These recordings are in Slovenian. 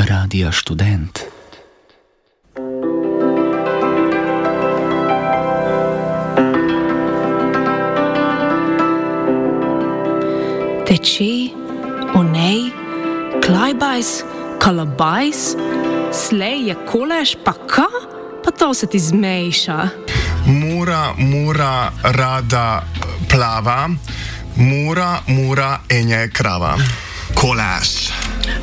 Radia Študent. Teči, onej, klajbajs, kalabajs, slej je kolež, pa ka? Pa to se ti zmejša. Mura, rada plava, mura, enje krava. Kolaž.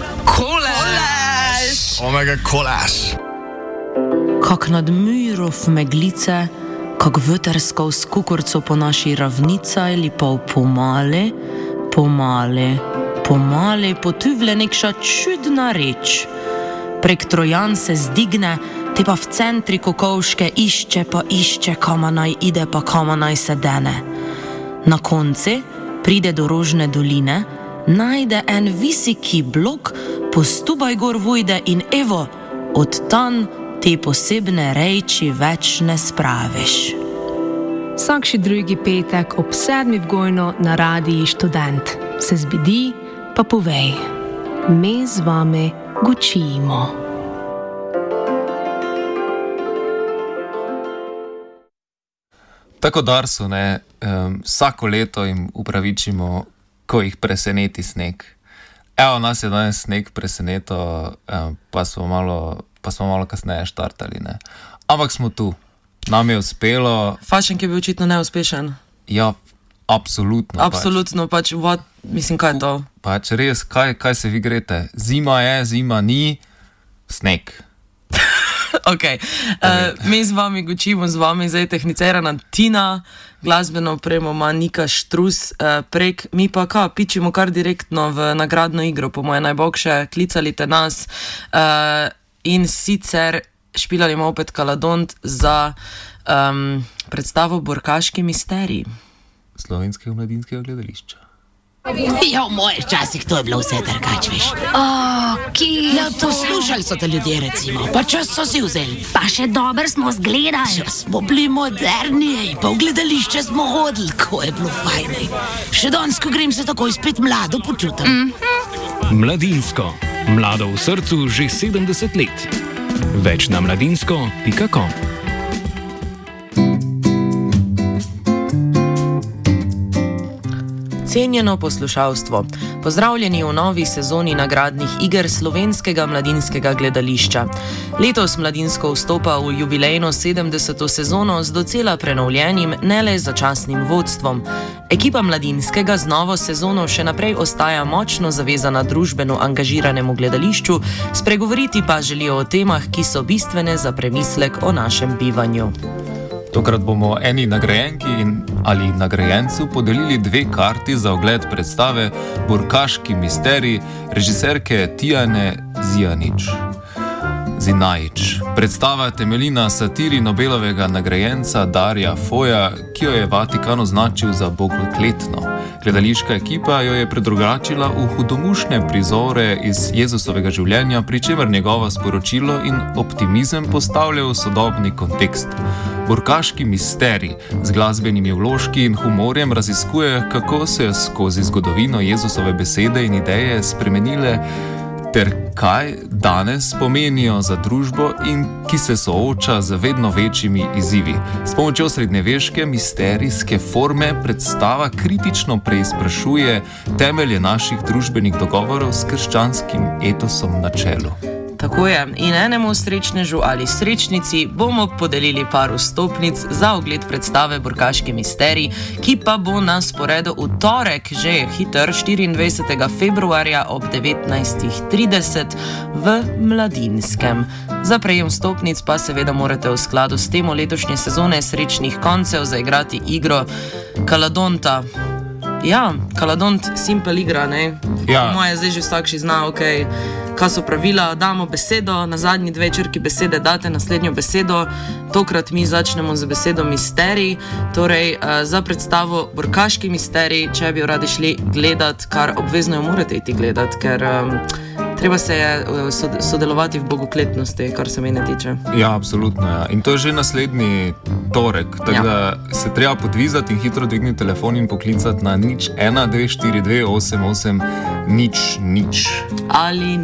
Omega kolaž. Kak nad myrov meglice, kak veterskov s kukurco po naši ravnica ali pa pomale potuvle nekša čudna reč. Prek Trojan se zdigne, te pa v centri Kokovške išče, kama naj ide pa kama naj se dene. Na konci pride do Rožne doline, najde en visiki blok, postubaj gor vojde in evo, od tam te posebne reči več ne spraviš. Vsakši drugi petek ob 7. vgojno na Radiji Študent. Se zbidi, pa povej. Mi z vami gučimo. Tako Darsu, vsako leto jim upravičimo, ko jih preseneti sneg. Evo, nas je danes sneg presenetil, pa smo malo kasneje štartali, ne. Ampak smo tu. Nam je uspelo. Fašenk je bil očitno neuspešen. Ja, absolutno. Absolutno, mislim, kaj je to? Pač res, kaj se vi grete? Zima je, zima ni, sneg. Ok, mi z vami gučimo, z vami zdaj tehnicirana Tina, glasbeno opremo ima Nika Štrus, mi pa pičimo kar direktno v nagradno igro, po moje najbogše, klicali te nas in sicer špilali smo opet Kaladont za predstavo Burkaški misterij Slovenskega mladinskega gledališča. Ja, v mojih časih to je bilo vse drugače, veš. Ja, poslušali so te ljudje, recimo, pa čas so si vzeli. Pa še dobro smo zgledali. Ja, smo bili moderni, pa v gledališče smo hodili, ko je bilo fajn. Še danes, ko grem, se takoj spet mlado počutim. Mladinsko. Mlado v srcu že 70 let. Več na mladinsko.com. Cenjeno poslušalstvo, pozdravljeni v novi sezoni nagradnih iger Slovenskega mladinskega gledališča. Letos mladinsko vstopa v jubilejno 70. sezono z docela prenovljenim, ne le začasnim vodstvom. Ekipa mladinskega z novo sezono še naprej ostaja močno zavezana družbeno angažiranemu gledališču, spregovoriti pa želijo o temah, ki so bistvene za premislek o našem bivanju. Tokrat bomo eni nagrajenki ali nagrajencu podelili 2 karti za ogled predstave Burkaški misterij režiserke Tijane Zinajić. Predstava temelji na satiri Nobelovega nagrajenca Darja Foja, ki jo je Vatikan označil za bogokletno. Gledališka ekipa jo je predrugačila v hudomušne prizore iz Jezusovega življenja, pri čemer njegovo sporočilo in optimizem postavljajo v sodobni kontekst. Burkaški misterij z glasbenimi vložki in humorjem raziskuje, kako se skozi zgodovino Jezusove besede in ideje spremenile ter kaj danes pomenijo za družbo in ki se sooča z vedno večjimi izzivi. S pomočjo srednjeveške misterijske forme predstava kritično preizprašuje temelje naših družbenih dogovorov s krščanskim etosom na čelu. Tako je, in enemu srečnežu ali srečnici bomo podelili par vstopnic za ogled predstave Burkaški misterij, ki pa bo na sporedu v torek, že hiter, 24. februarja ob 19:30 v Mladinskem. Za prejem vstopnic pa seveda morate v skladu s temo letošnje sezone srečnih koncev zaigrati igro Kaladonta. Ja, Kaladont, simpel igra, ne? Ja. Moje zdaj že vsakši zna, kaj so pravila, damo besedo, na zadnji 2 črki besede date naslednjo besedo, tokrat mi začnemo z besedo misterij, torej za predstavo Burkaški misterij, če bi jo radi šli gledat, kar obvezno jo morate iti gledat, ker treba se je sodelovati v bogokletnosti, kar se mene tiče. Ja, absolutno. Ja. In to je že naslednji torek, tako da se treba podvizati in hitro dvigniti telefon in poklicati na 01-242-88-00. Ali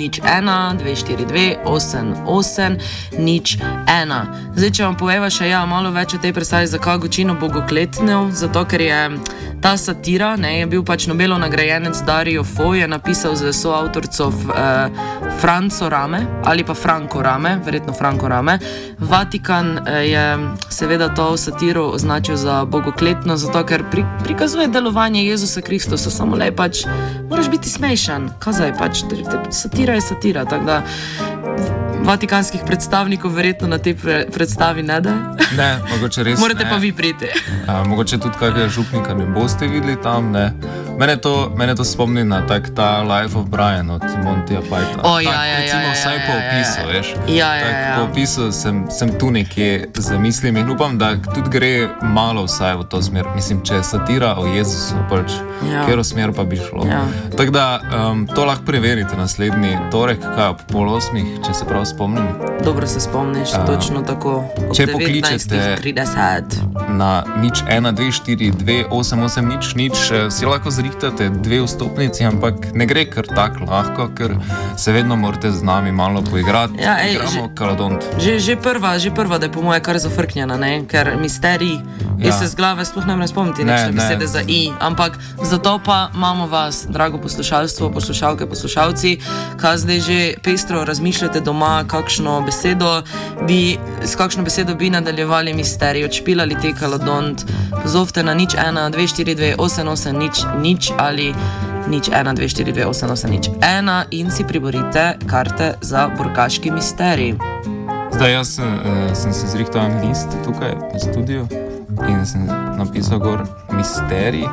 01-242-88-01. Zdaj, če vam poveva še malo več o tej predstavi, zakaj Gočino bogokletnev, zato ker je ta satira, je bil pač Nobelov nagrajenec Dario Fo, je napisal za soavtorco Franco Rame, ali pa Franco Rame, verjetno Franco Rame. Vatikan je seveda to satiro označil za bogokletno, zato ker prikazuje delovanje Jezusa Kristusa, samo le pač moraš biti smešen, kazaj pač, satira je satira, tako da vatikanskih predstavnikov verjetno na tej predstavi ne da. Ne, mogoče res morate ne. Pa vi priti. Mogoče tudi kakega župnika ne boste videli tam, ne. Mene to spomni na ta Life of Brian od Montyja Pythona. Recimo vsaj po opisu, veš. Po opisu sem tu nekje z mislimi in upam, da tudi gre malo vsaj v to smer. Mislim, če je satira o Jezusu, pač katero smer pa bi šlo. Tako da to lahko preverite naslednji torek, kaj ob 7:30, če se prav spomnim. Dobro se spomniš, točno tako. Če pokličete na 01-242-88-00, si lahko zrihtate 2 vstopnici, ampak ne gre kar tako lahko, ker se vedno morate z nami malo poigrati. Igramo Kaladont. Že prva, da je po moje kar zafrknjena, ker misterij. Jaz se z glave sploh ne morem spomniti nečne besede za i, ampak zato pa imamo vas, drago poslušalstvo, poslušalke, poslušalci, kaj zdaj že pestro razmišljate doma, s kakšno besedo bi nadaljevali misterij, odšpilali te Kaladont, pozovte na 01-242-88-00 ali 01-242-88-01 in si priborite karte za burkaški misterij. Zdaj, jaz sem se zrihtal en list tukaj v studiu in sem napisal gor misterij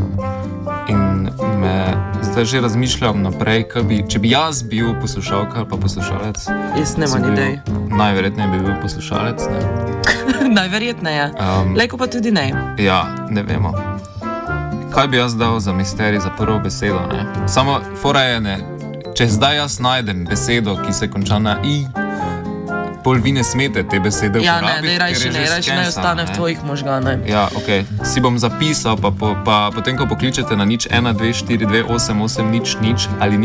in zdaj že razmišljam naprej, če bi jaz bil poslušalka ali pa poslušalec. Jaz nemam idej. Najverjetneje bi bil poslušalec, ne? Najverjetneje. Lejko pa tudi ne. Ja, ne vemo. Kaj bi jaz dal za misterij, za prvo besedo, ne? Samo fora je, ne, če zdaj jaz najdem besedo, ki se konča na i, pol vi ne smete te besede uporabiti, ker je že skensana. Ne ostane v tvojih možganah. Ja, okej. Si bom zapisal, pa potem, ko pokličete na 01-242-88-00 ali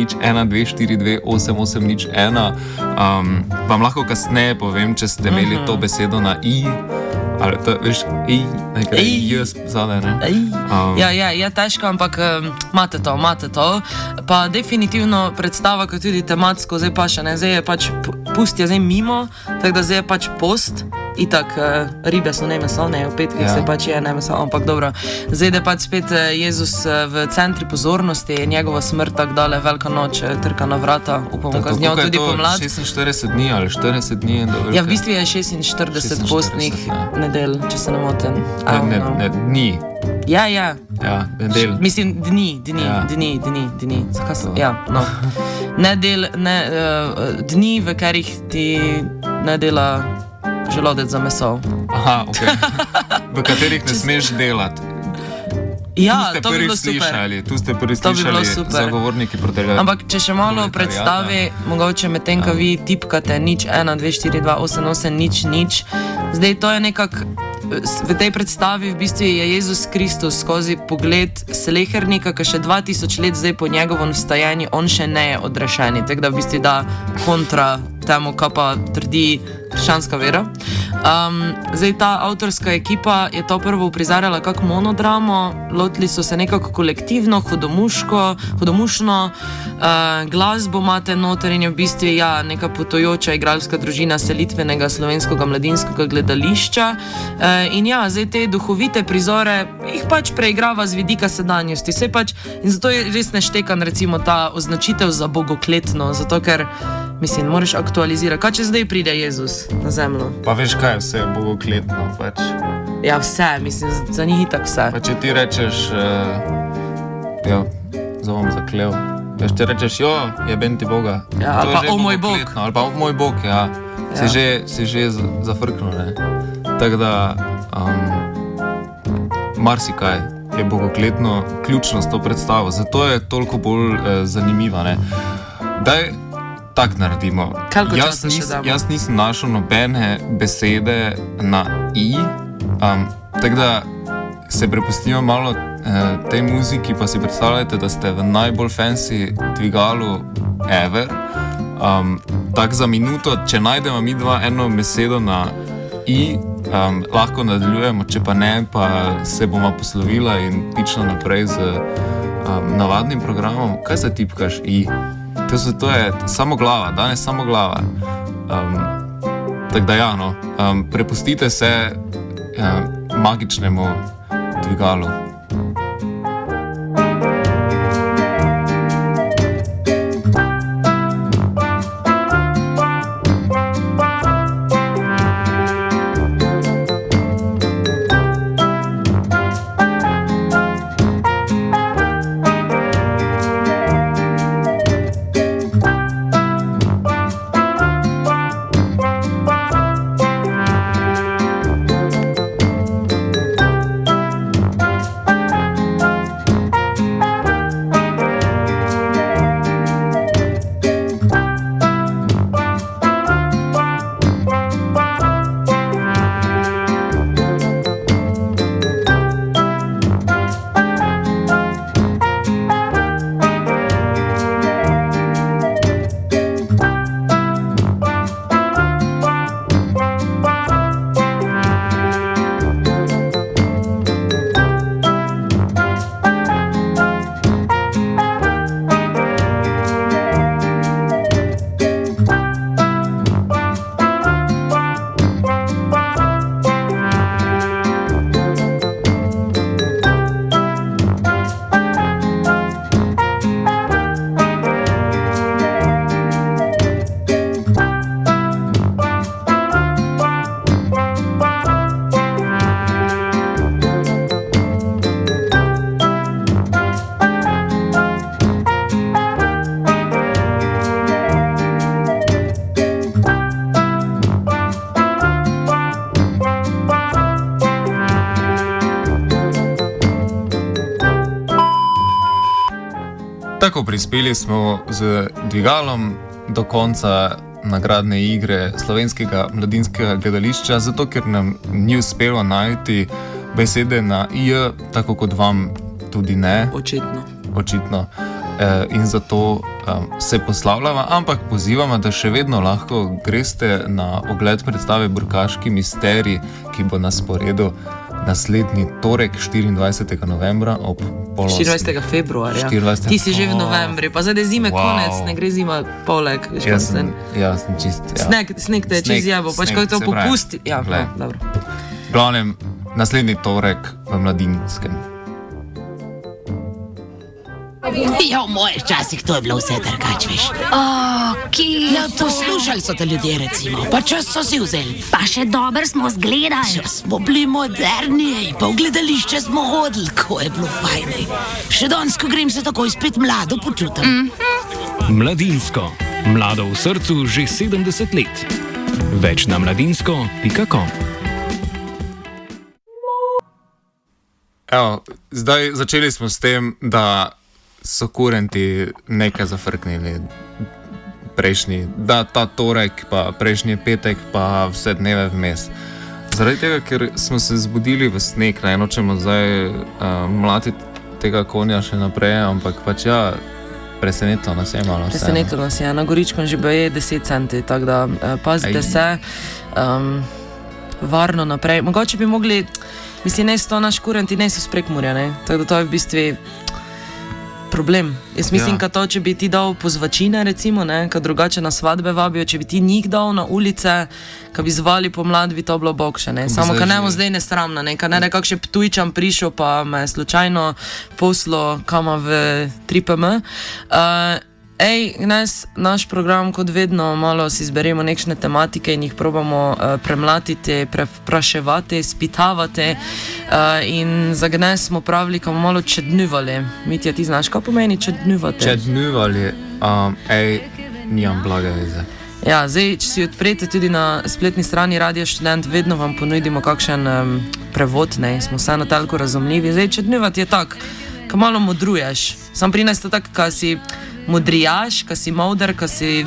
01-242-88-01, vam lahko kasneje povem, če ste imeli to besedo na i, ali to, veš, i, nekaj jaz zadaj, ne? Ja, težko, ampak imate to. Pa definitivno predstava, kot tudi tematsko, zdaj pa še ne, zdaj je pač pustja zdaj mimo, tako da zdaj je pač post. Itak, ribe so ne meso, ne, v petkih se pač je ne meso, ampak dobro. Zdaj je pač spet Jezus v centri pozornosti, njegova smrt tako dale, velika noč trka na vrata, upamo ga z njo tudi pomlad. 46 dni ali 40 dni je dovolj? Ja, v bistvu je 46 postnih nedel, če se ne motim. Ne, dni. Ja. Ja, nedel. Mislim, dni. Zakaj sem? Ja, no. Nedel, dni, v katerih ti ne dela želodec za meso. Aha, ok. V katerih ne smeš delati. Ja, to bi bilo super. Tu ste prvi slišali zagovorniki proteljati. Ampak če še malo predstavi, mogoče med tem, ko vi tipkate 01-242-88-00, zdaj to je nekako, v tej predstavi v bistvu je Jezus Kristus skozi pogled slehernika, ki še 2000 let zdaj po njegovem vstajanju, on še ne je odrešeni, tako da v bistvu da kontra temu, kaj pa trdi krščanska vera. Zdaj ta avtorska ekipa je to prvo uprizarjala kako monodramo, lotili so se nekako kolektivno, hudomušno, glasbo imate noter in je v bistvu neka potujoča igralska družina selitvenega slovenskega mladinskega gledališča. In zdaj te duhovite prizore jih pač preigrava z vidika sedanjosti. In zato je res neštekan recimo ta označitev za bogokletno, zato ker mislim, moraš aktualizirati. Kaj če zdaj pride Jezus na zemljo? Pa veš kaj, vse je bogokletno pač. Ja, vse, mislim, za njih itak vse. Pa če ti rečeš, zdaj bom zaklev. Veš, če rečeš, jebem ti Boga. Ja, ali pa o moj Bog. Ali pa o moj Bog, ja. Si že zafrknil, ne. Tako da, marsikaj je bogokletno ključno s to predstavo. Zato je toliko bolj zanimiva, ne. Daj, tak naredimo. Jaz nisem našel nobene besede na i, tako da se prepustimo malo tej muziki, pa si predstavljajte, da ste v najbolj fancy dvigalu ever. Tak za minuto, če najdemo mi dva eno besedo na i, lahko nadaljujemo, če pa ne, pa se bomo poslovila in pičla naprej z navadnim programom. Kaj se tipkaš i? To je samo glava, danes samo glava. Tako da ja, no, prepustite se magičnemu dvigalu. Tako, prispeli smo z dvigalom do konca nagradne igre Slovenskega mladinskega gledališča, zato ker nam ni uspelo najti besede na IJ, tako kot vam tudi ne. Očitno. In zato se poslavljava, ampak pozivamo, da še vedno lahko greste na ogled predstave Burkaški misterij, ki bo na sporedu naslednji torek, 24. novembra ob 24. februarja. Ti si že v novembri, pa zdaj je zime konec, ne gre zima poleg. Jaz sem čist. Ja. Sneg te je čist jabo, pač kako to popusti. Ja, no, dobro. Glavnem, naslednji torek v Mladinskem. Ja, v mojih časih to je bilo vse drugače, veš. Ja, poslušali so te ljudje, recimo, pa čas so si vzeli. Pa še dobro smo zgledali. Ja, smo bili moderni, pa v gledališče smo hodili, ko je bilo fajn. Še danes, ko grem, se takoj spet mlado počutim. Mladinsko. Mlado v srcu že 70 let. Več na mladinsko.com. Evo, zdaj začeli smo s tem, da so kurenti nekaj zafrknili prejšnji, da ta torek, pa prejšnji petek, pa vse dneve vmes. Zaradi tega, ker smo se zbudili v sneg, ne nočemo zdaj mlatiti tega konja še naprej, ampak pač ja, presenetilo nas je malo vse. Presenetilo nas je, na Goričkom že je 10 centi, tako da pazite se, varno naprej. Mogoče bi mogli, mislim, ne so naš kurenti, ne so s Prekmurja, ne, tako da to je v bistvu problem. Jaz mislim, ja. To, če bi ti dal pozvačine, recimo, ne, kad drugače na svadbe vabijo, če bi ti njih dal na ulice, kad bi zvali pomlad, bi to bilo bokše, ne. Samo, kad nemo zdaj nesramna, ne, kad ne kak še Ptujčan prišel, pa me slučajno poslo kama v 3PM. Naš program, kot vedno, malo si izberemo nekšne tematike in jih probamo premlatiti, prepraševati, spitavati in za gnes smo pravili, kao malo čednjuvali. Mitja, ti znaš, kaj pomeni čednjuvati? Čednjuvali, nijam blage veze. Ja, zdaj, če si odprete tudi na spletni strani Radio Študent, vedno vam ponudimo kakšen prevod, ne, smo vseeno toliko razumljivi. Zdaj, čednjuvati je tak, ka malo modruješ. Sam pri nas to tak, ka si modrijaš, ka si modr, ka si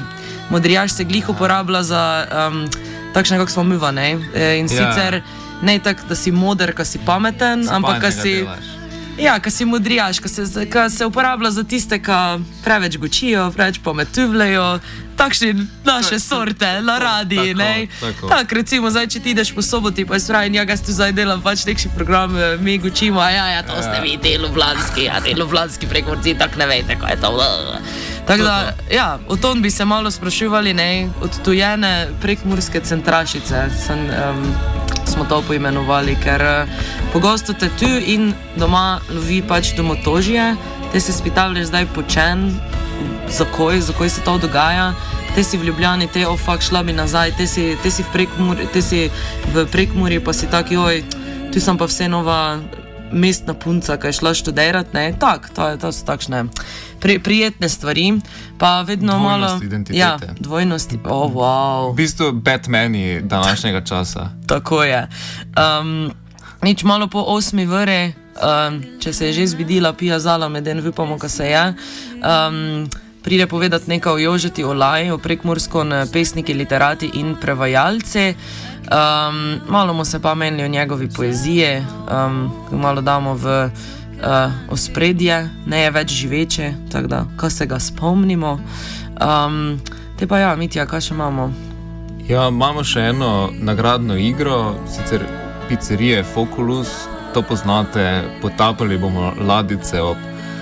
modrijaž se glih uporablja za takšne, kako smo miva, ne? In sicer ne tako, da si moder, ka si pameten, ampak ka si... Ja, ka si modrijaš, ka se uporablja za tiste, ka preveč gočijo, preveč pametuvljajo, takšne naše sorte, laradi, ne? Tak, recimo, zdaj, če ti ideš po soboti, pa je spravi, ja, ga tu zdaj delam pač nekši program, mi gočimo, ja, to ste vi, te Ljubljanski Prekmurci, tak ne vejte, kaj je to. Tako da, ja, o tom bi se malo sprašivali, ne, odtujene prekmurske centrašice, smo to poimenovali, ker pogosto te tu in doma lovi pač domotožje, te se spitavljaš zdaj počen, zakaj se to dogaja, te si v Ljubljani, te šla bi nazaj, te si v Prekmurju, pa si tak, tu sem pa vse nova mestna punca, ki je šla študirat, ne, to so takšne prijetne stvari, pa vedno malo... Dvojnosti, wow. V bistvu Batmani današnjega časa. Tako je. Nič malo po 8 vre, če se je že zbidila pija zala med en, vipamo, ka se je, pride povedati nekaj o Jožeti Olaj, o prekmursko pesniki, literati in prevajalci. Malo mu se pa menili o njegovi poezije, malo damo v ospredje, ne je več živeče, tako da, ko se ga spomnimo. Te pa ja, Mitja, kaj še imamo? Ja, imamo še eno nagradno igro, sicer pizzerije Foculus, to poznate, potapali bomo ladjice ob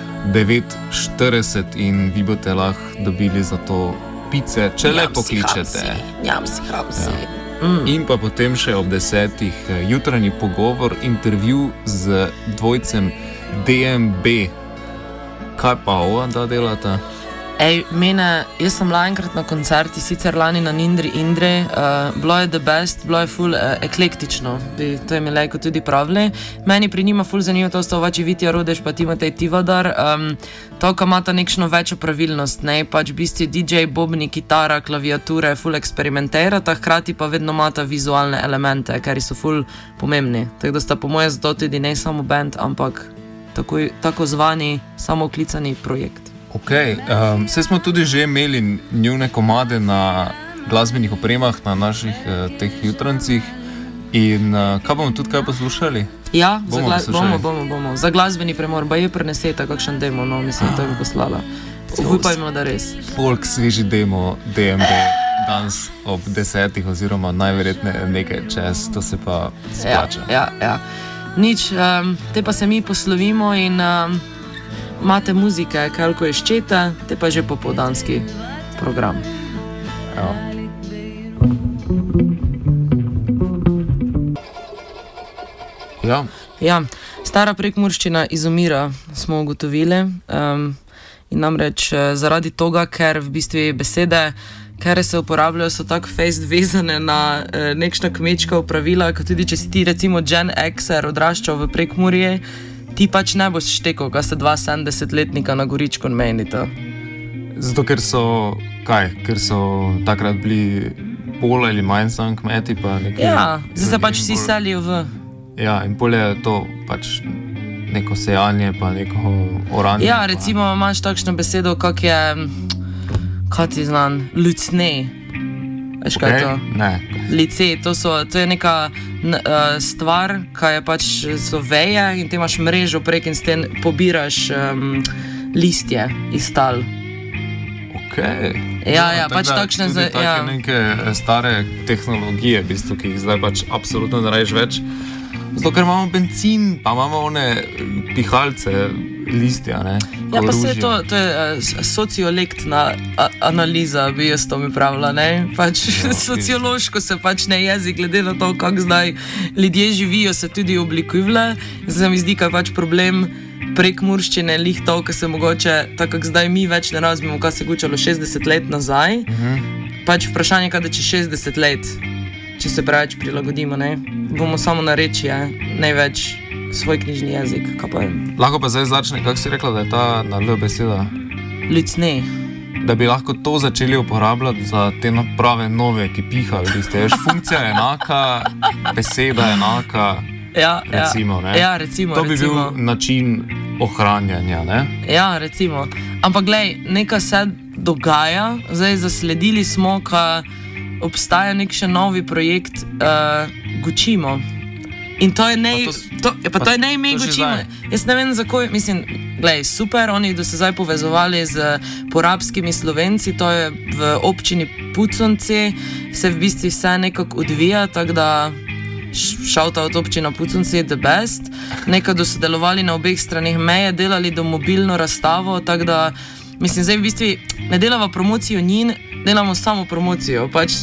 9:40 in vi boste lahko dobili za to pice, če le pokličete. Jam si, In pa potem še ob 10 jutranji pogovor, intervju z dvojcem DMB. Kaj pa ova, da delata? Jaz sem bila enkrat na koncerti, sicer lani na Nindri Indre, bilo je the best, bilo je ful eklektično, to je mi lejko tudi pravili. Meni pri njima ful zanimivo to stovači Vitja Rodeš pa Timotej Tivadar, to, ka imata nekšno večjo pravilnost, ne, pač v bistvu DJ, bobni, kitara, klaviature, ful eksperimentirata, hkrati pa vedno imata vizualne elemente, kar so ful pomembni. Tako da sta po moje zato tudi ne samo band, ampak tako zvani samooklicani projekt. Ok, vse smo tudi že imeli njune komade na glasbenih opremah na naših teh jutrancih in kaj bomo tudi kaj poslušali? Ja, bomo. Za glasbeni premor, ba je preneseta kakšen demo, no, mislim, to bi poslala. Upajmo, da res. Folk sveži demo DMB danes ob 10 oziroma najverjetneje nekaj čez, to se pa splača. Ja. Nič, te pa se mi poslovimo in imate muzike, koliko je ščeta, te pa že popoldanski program. Ja, stara prekmurščina izumira, smo ugotovili. In namreč zaradi toga, ker v bistvu besede, ker se uporabljajo, so tako fejst vezane na nekšna kmečka opravila, kot tudi če si ti recimo Gen Xer odraščal v Prekmurje, ti pač ne boš štekal, ko se 72-letnika na Goričko menita. Zato, ker so takrat bili bolj ali manj sam kmeti, pa nekaj... Ja, zdaj se pač vsi selijo v... Ja, in bolje je to pač neko sejanje, pa neko oranje. Ja, recimo imaš takšno besedo, kak je... Kaj ti znam? Lucne. Veš kaj je to? Ne. Lice, to je neka stvar, kaj je pač so veje in ti imaš mrežo prek in s tem pobiraš listje iz tal. Ok. Ja, pač takšne... Tudi take neke stare tehnologije, v bistvu, ki jih zdaj pač absolutno ne raješ več. Zato, ker imamo benzin, pa imamo one pihalce, listja, ne? Ja, pa se to je sociolektna analiza, bi jaz to mi pravila, ne? Pač sociološko se pač ne jezik, glede na to, kako zdaj ljudje živijo, se tudi oblikujejo. Zdaj mi zdi, kaj pač problem prekmurščine, lih to, ko se mogoče, tako kako zdaj mi več ne razumemo, kaj se je gučalo 60 let nazaj. Pač vprašanje, kada če 60 let, če se preveč prilagodimo, ne? Bomo samo narečje, ne več svoj knjižni jezik, kaj pa je. Lahko pa zdaj začne, kako si rekla, da je ta na L beseda? Lucne. Da bi lahko to začeli uporabljati za te naprave nove, ki pihajo, veš, funkcija je enaka, beseda je enaka, recimo, ne? Ja, recimo. To bi bil način ohranjanja, ne? Ja, recimo. Ampak glej, neka dogaja. Zdaj zasledili smo, da obstaja nek še novi projekt Gučimo. In to je ime Gučimo. Jaz ne vem, zakaj, mislim, glej, super, oni do se zdaj povezovali z porabskimi Slovenci, to je v občini Puconci, se v bistvu vse nekako odvija, tako da šauta od občina Puconci je the best. Nekaj dosodelovali na obeh straneh meje, delali domobilno razstavo, tako da, mislim, zdaj v bistvu ne delava promocijo njin, delamo samo promocijo. Pač,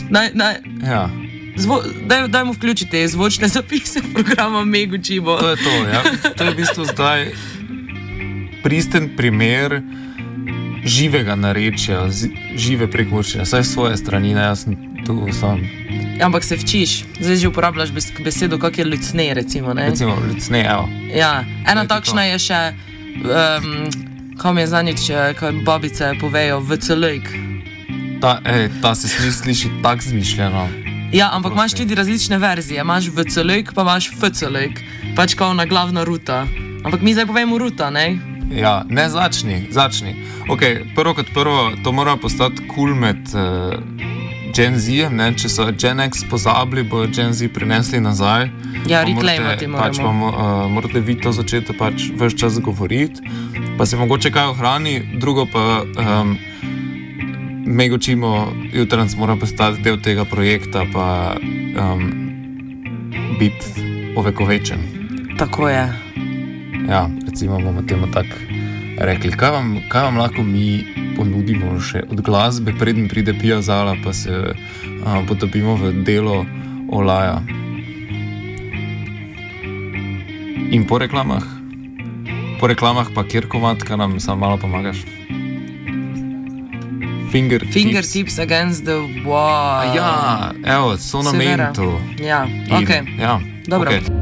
dajmo vključiti zvočne zapise programa Gučimo. To je to, ja. To je v bistvu zdaj pristen primer živega narečja, žive prekmurščine, saj svoje strani, ne, jaz sem tu sam. Ampak se včiš, zdaj že uporabljaš besedo, kak je lucne, recimo, ne? Recimo, lucne, evo. Ja, ena takšna je še, kaj mi je zanič, kaj babice povejo, vcelejk. Ta se sliši tak zmišljeno. Ja, ampak imaš tudi različne verzije, imaš vcelejk, pa imaš fcelejk, pač kao na glavna ruta. Ampak mi zdaj povemo ruta, ne? Ja, ne, začni. Ok, prvo kot prvo, to mora postati cool med Gen Z, ne, če so Gen X pozabili, bo Gen Z prinesli nazaj. Ja, reclaimati moramo. Morate vi to začeti pač ves čas govoriti, pa se mogoče kaj ohrani, drugo pa Gučimo jutranc mora postati del tega projekta, pa biti ovekovečen. Tako je. Ja, recimo bomo temu tako rekli. Kaj vam lahko mi ponudimo še od glasbe, preden pride Pia Zala, pa se potopimo v delo Olaja. In po reklamah? Po reklamah pa Kirkomatka nam samo malo pomagaš. Fingertips against the wall. Ja, evo, so na mentu. Ja, ok. Ja, dobro. Okay.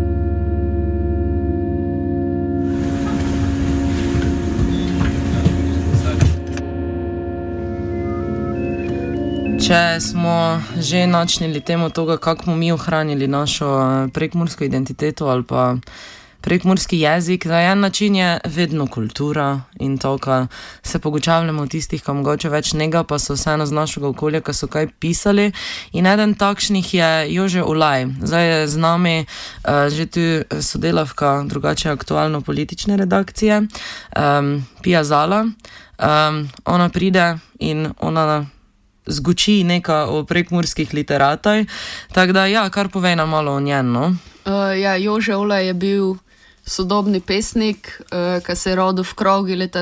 Če smo že načnili temo toga, kako bomo mi ohranili našo prekmursko identiteto ali pa prekmurski jezik, na en način je vedno kultura in to, kar se pogučavljamo v tistih, kam mogoče več njega, pa so vseeno z našega okolja, ki so kaj pisali. In eden takšnih je Jože Olaj. Zdaj je z nami že tu sodelavka drugače aktualno-politične redakcije, Pia Zala. Ona pride in ona zguči nekaj o prekmurskih literatoj, tako da ja, kar povej nam malo o njen, no? Ja, Jože Olaj je bil sodobni pesnik, ki se je rodil v Krogi leta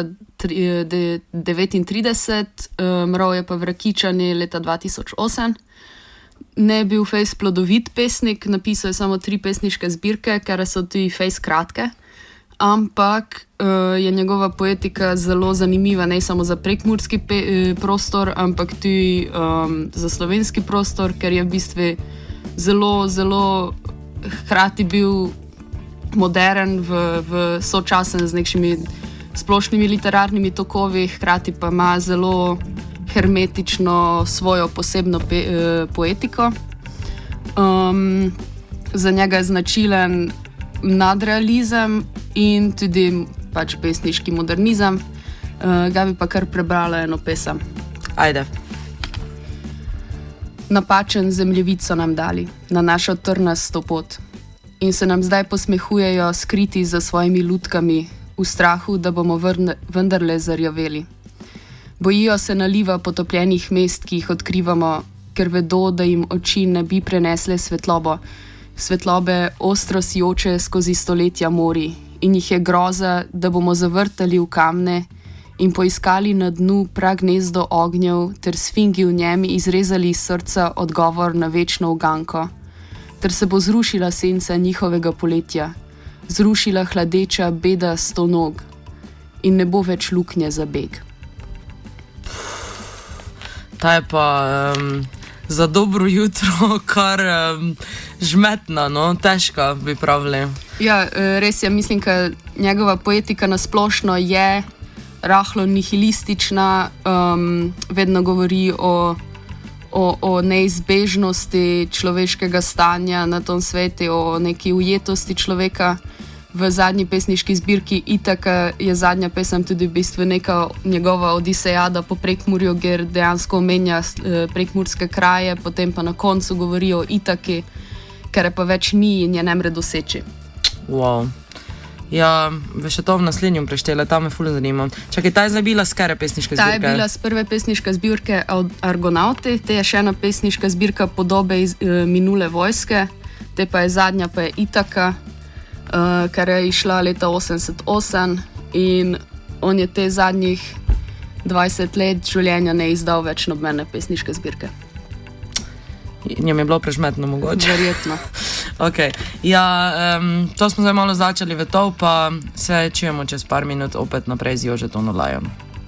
1939, mrl je pa v Rakičani leta 2008. Ne je bil fejs plodovit pesnik, napisal je samo 3 pesniške zbirke, ker so tudi fejs kratke, ampak je njegova poetika zelo zanimiva, ne samo za prekmurski prostor, ampak tudi za slovenski prostor, ker je v bistvu zelo, zelo hkrati bil modern v sočasen z nekšimi splošnimi literarnimi tokovi, hkrati pa ima zelo hermetično svojo posebno poetiko. Za njega je značilen nadrealizem in tudi pač pesniški modernizem. Ga bi pa kar prebrala eno pesem. Ajde. Napačen zemljevid so nam dali na našo trnasto pot in se nam zdaj posmehujejo skriti za svojimi lutkami v strahu, da bomo vendarle zarjaveli. Bojijo se naliva potopljenih mest, ki jih odkrivamo, ker vedo, da jim oči ne bi prenesle svetlobe ostro sijoče skozi stoletja mori in jih je groza, da bomo zavrtali v kamne in poiskali na dnu pragnezdo ognjev ter sfingi v njem izrezali iz srca odgovor na večno uganko, ter se bo zrušila senca njihovega poletja, zrušila hladeča beda 100 nog in ne bo več luknje za beg. Ta je pa za dobro jutro kar žmetna, no, težka bi pravili. Ja, res je, mislim, da njegova poetika nasplošno je rahlo nihilistična, vedno govori o neizbežnosti človeškega stanja na tom svetu, o neki ujetosti človeka v zadnji pesniški zbirki Itaka je zadnja pesem tudi v bistvu neka njegova odisejada po Prekmurju, kjer dejansko omenja prekmurske kraje, potem pa na koncu govori o Itaki, ker je pa več ni in je ne more doseči. Wow. Ja, veš, to v naslednjem preštela, ta me ful zanima. Čakaj, ta je zdaj bila z kere pesniške zbirke? Ta je bila z prve pesniške zbirke Argonauti, te je še ena pesniška zbirka Podobe iz minule vojske, te pa je zadnja, pa je Itaka, ker je išla leta 88 in on je te zadnjih 20 let življenja ne izdal več nobene pesniške zbirke. Njem je bilo prežmetno mogoče. Verjetno. Okay. Ja, to smo zdaj malo začeli v to, pa se čujemo čez par minut opet naprej z Jožetom Olajem.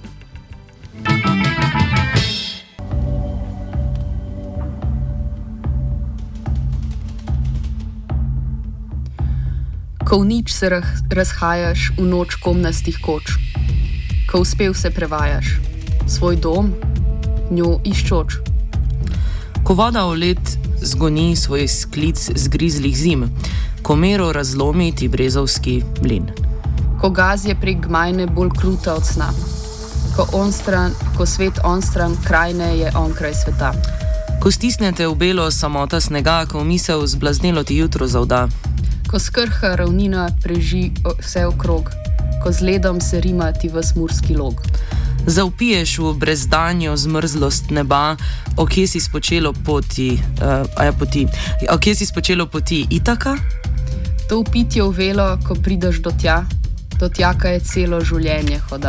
Ko v nič se razhajaš v noč komnastih koč, ko uspev se prevajaš, svoj dom, njo iščoč. Ko voda v led zgoni svoj sklic zgrizlih zim, ko mero razlomi ti brezovski mlin. Ko gaz je prek gmajne bolj kruta od sna, ko svet onstran krajne je onkraj sveta. Ko stisnete v belo samota snega, ko misel zblaznelo ti jutro zavda. Ko skrha ravnina preži vse okrog, ko z ledom se rima ti ves murski log. Zaupiješ v brezdanjo zmrzlost neba, okje si spočelo poti, okje si spočelo poti Itaka? To upitje v velo, ko prideš do tja, kaj je celo življenje hoda.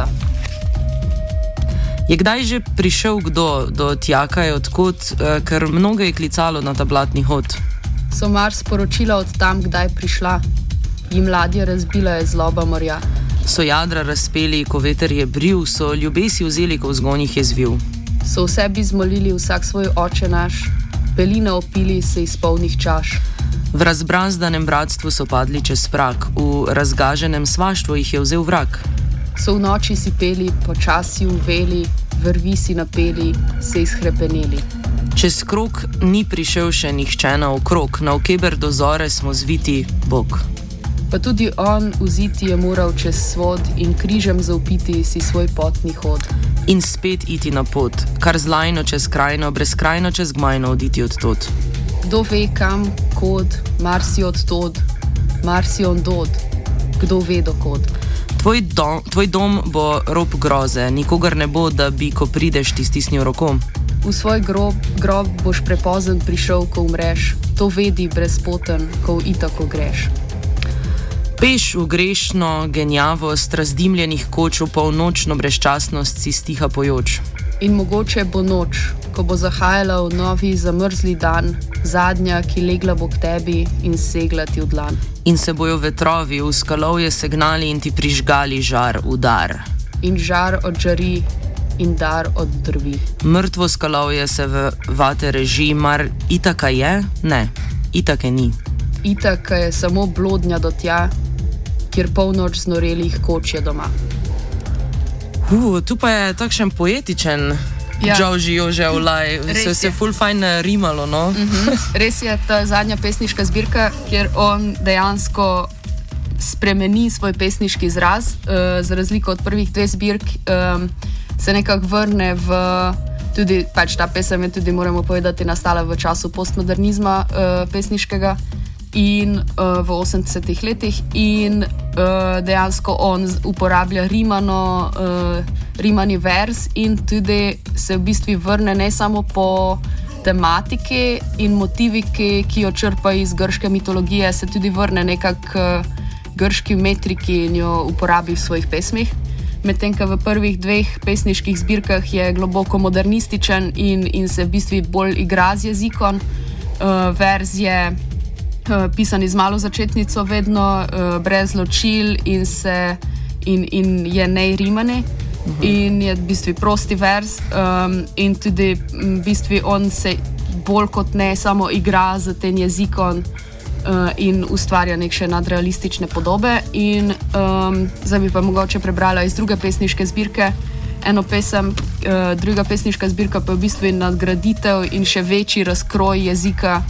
Je kdaj že prišel kdo do tjaka je odkot, ker mnogo je klicalo na ta blatni hod? So mar sporočila od tam, kdaj prišla, jim ladje razbila je zloba morja. So jadra razpeli, ko veter je bril, so ljubesi vzeli, ko v zgonjih je zvil. So v sebi zmolili vsak svoj oče naš, peline opili se iz polnih čaš. V razbrazdanem bratstvu so padli čez prak, v razgaženem svaštvu jih je vzel vrak. So v noči si peli, počasi uveli, vrvi si napeli, se izhrepeneli. Čez krog ni prišel še nihče naokrog, na okeber do zore smo zviti Bog. Pa tudi on vziti je moral čez svod in križem zaupiti si svoj potni hod. In spet iti na pot, kar zlajno čez krajno, brezkrajno čez gmajno oditi od tod. Kdo ve kam, kod, mar si od tod, mar si on dod, kdo ve dokod. Tvoj dom bo rob groze, nikogar ne bo, da bi, ko prideš, ti stisnil roko. V svoj grob boš prepozen prišel, ko umreš, to vedi brezpoten, ko v Itako greš. Peš v grešno genjavost razdimljenih koč, v polnočno brezčasnost si stiha pojoč. In mogoče bo noč, ko bo zahajala v novi zamrzli dan, zadnja, ki legla bo k tebi in segla ti v dlan. In se bojo vetrovi v skalovje segnali in ti prižgali žar v dar. In žar od žari in dar od drvi. Mrtvo skalovje se vate reži, mar Itaka je? Ne, Itake ni. Itaka je samo blodnja do tja, kjer polnoč znorelih koč je doma. Tu pa je takšen poetičen Jože Olaj, se ful fajn rimalo, no? Res je, ta zadnja pesniška zbirka, kjer on dejansko spremeni svoj pesniški izraz, za razliko od prvih dveh zbirk, se nekako vrne v, tudi pač ta pesem je tudi, moramo povedati, nastala v času postmodernizma pesniškega in v 80-ih letih in dejansko on uporablja rimani vers in tudi se v bistvu vrne ne samo po tematiki in motiviki, ki jo črpa iz grške mitologije, se tudi vrne nekako grški metriki in jo uporabi v svojih pesmih. Medtem, ko v prvih dveh pesniških zbirkah je globoko modernističen in se v bistvu bolj igra z jezikom. Verz je pisan z malo začetnico, vedno brez ločil in je nejrimani. In je v bistvu prosti verz in tudi v bistvu on se bolj kot ne samo igra z tem jezikom in ustvarja neke nadrealistične podobe. In zdaj bi pa mogoče prebrala iz druge pesniške zbirke eno pesem, druga pesniška zbirka pa je v bistvu nadgraditev in še večji razkroj jezika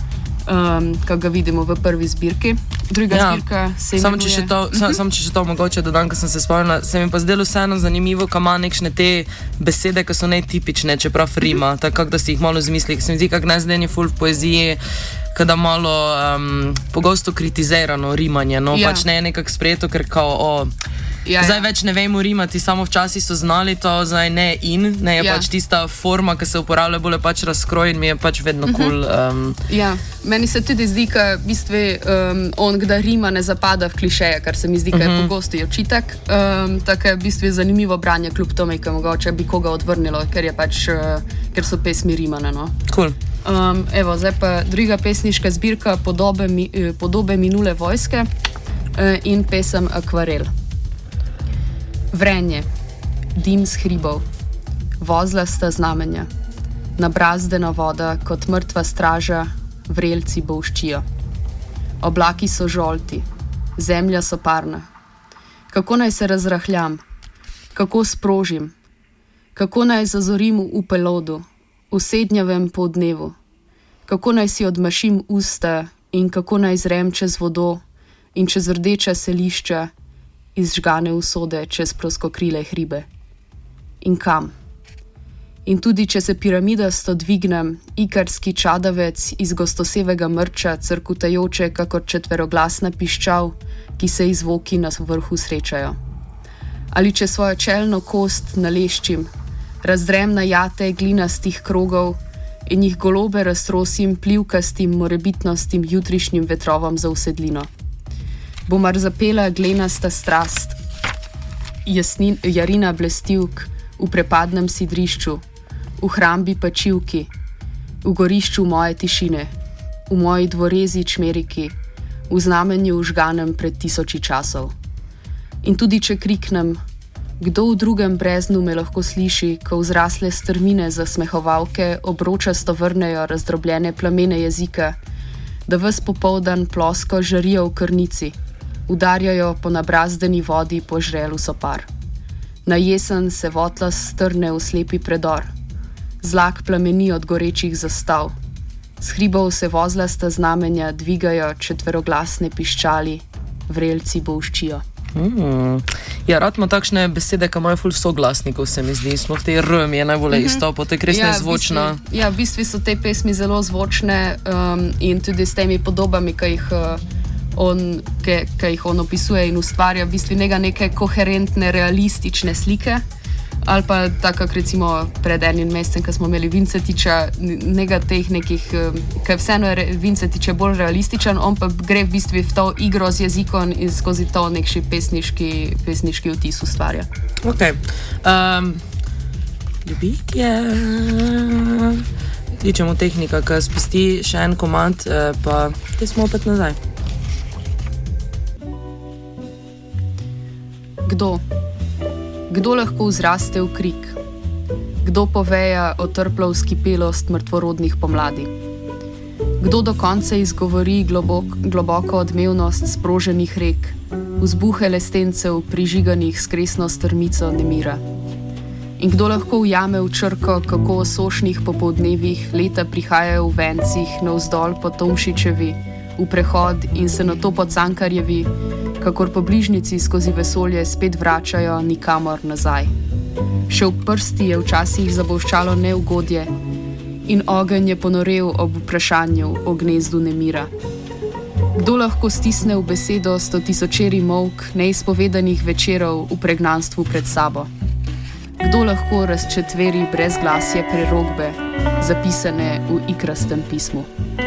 ki ga vidimo v prvi zbirki. Druga zbirka se imenuje... Samo če še to mogoče dodam, ker sem se spomnila, se mi pa zdelo vseeno zanimivo, ko ima nekšne te besede, ki so netipične, čeprav rima, tako da si jih malo zmisli. Se mi zdi, kak najzdenje ful v poeziji, kada malo pogosto kritizirano rimanje, no pač ne je nekak sprejeto, ker kao zdaj več ne vemo rimati, samo včasih so znali to, zdaj ne je pač tista forma, ki se uporablja, bolj pač razkroj in mi je pač vedno cool. Meni se tudi zdi, da v bistvu on, kdaj rima, ne zapada v klišeje, kar se mi zdi, da je pogosto očitek. Tako je v bistvu zanimivo branje, kljub tome, ki mogoče bi koga odvrnilo, ker so pesmi rimane. No. Cool. Zdaj pa druga pesniška zbirka Podobe minule vojske in pesem Akvarel. Vrenje, dim z hribov, vozlasta znamenja, nabrazdena voda kot mrtva straža, vrelci bolščijo. Oblaki so žolti, zemlja so parna. Kako naj se razrahljam, kako sprožim, kako naj zazorim v pelodu, v sednjavem podnevu, kako naj si odmašim usta in kako naj zrem čez vodo in čez rdeča selišča, izžgane usode čez ploskokrile hribe. In kam? In tudi, če se piramidasto dvignem, ikarski čadavec iz gostosevega mrča, crkutajoče kakor četveroglasna piščal, ki se izvoki na vrhu srečajo. Ali če svojo čelno kost naleščim, razdrem na jate glinastih krogov in jih golobe raztrosim plivkastim morebitnostim jutrišnjim vetrovom za usedlino. Bo mar zapela glenasta strast, jarina blestivk v prepadnem sidrišču, v hrambi pačivki, v gorišču moje tišine, v moji dvorezi čmeriki, v znamenju užganem pred 1000 časov. In tudi če kriknem, kdo v drugem breznu me lahko sliši, ko vzrasle strmine zasmehovalke obročasto vrnejo razdrobljene plamene jezika, da ves popoldan plosko žarijo v krnici, udarjajo po nabrazdeni vodi po žrelu sopar. Na jesen se votla strne v slepi predor, zlak plameni od gorečih zastav, s hribov se vozlasta znamenja dvigajo četveroglasne piščali, vrelci bolščijo. Ja, rad ima takšne besede, ki imajo ful soglasnikov, se mi zdi. Smo v tej mi je najbolj izstopo, to je res nezvočna. V bistvu so te pesmi zelo zvočne in tudi s temi podobami, ki jih on opisuje in ustvarja, v bistvu neke koherentne, realistične slike. Ali pa tako, recimo pred enim mesecem, ko smo imeli Vincetiča, teh nekih, ker vseeno je Vincetič bolj realističen, on pa gre v bistvu v to igro z jezikom in skozi to nekši pesniški vtis ustvarja. Ok. Ljubitje. Kličemo tehnika, ki spusti še en komad, pa te smo opet nazaj. Kdo lahko vzraste v krik? Kdo poveja otrplovski pelost mrtvorodnih pomladi? Kdo do konca izgovori globoko odmevnost sproženih rek, vzbuhe lestencev prižiganih s kresno strmico nemira? In kdo lahko ujame v črko, kako o sošnih popoldnevih leta prihajajo v vencih navzdol po Tomšičevi, v prehod in se nato po Cankarjevi, kakor po bližnici skozi vesolje spet vračajo nikamor nazaj. Še v prsti je včasih zabolščalo neugodje in ogenj je ponorel ob vprašanju o gnezdu nemira. Kdo lahko stisne v besedo 100 000 molk neizpovedanih večerov v pregnanstvu pred sabo? Kdo lahko razčetveri brezglasje prerokbe, zapisane v ikrastem pismu?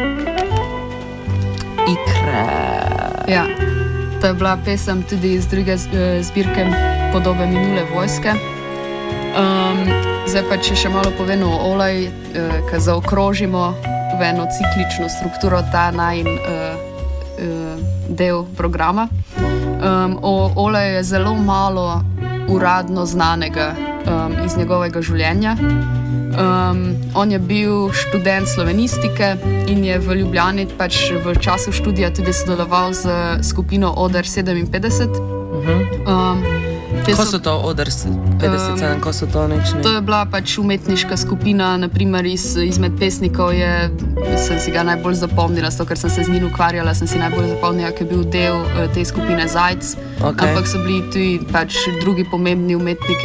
Ikra. Ja. To je bila pesem tudi iz druge zbirke Podobe minule vojske. Zdaj pa če še malo povem o Olej, ki zaokrožimo v eno ciklično strukturo ta najin del programa. O Olej je zelo malo uradno znanega iz njegovega življenja. On je bil študent slovenistike in je v Ljubljani pač v času študija tudi sodeloval z skupino Oder 57. Ko so to odrs 57, ko so to nečne? To je bila pač umetniška skupina, naprimer izmed pesnikov sem si ga najbolj zapomnila, zato ker sem se z njim ukvarjala, sem si najbolj zapomnila, ker je bil del te skupine Zajc, ampak so bili tudi pač drugi pomembni umetniki,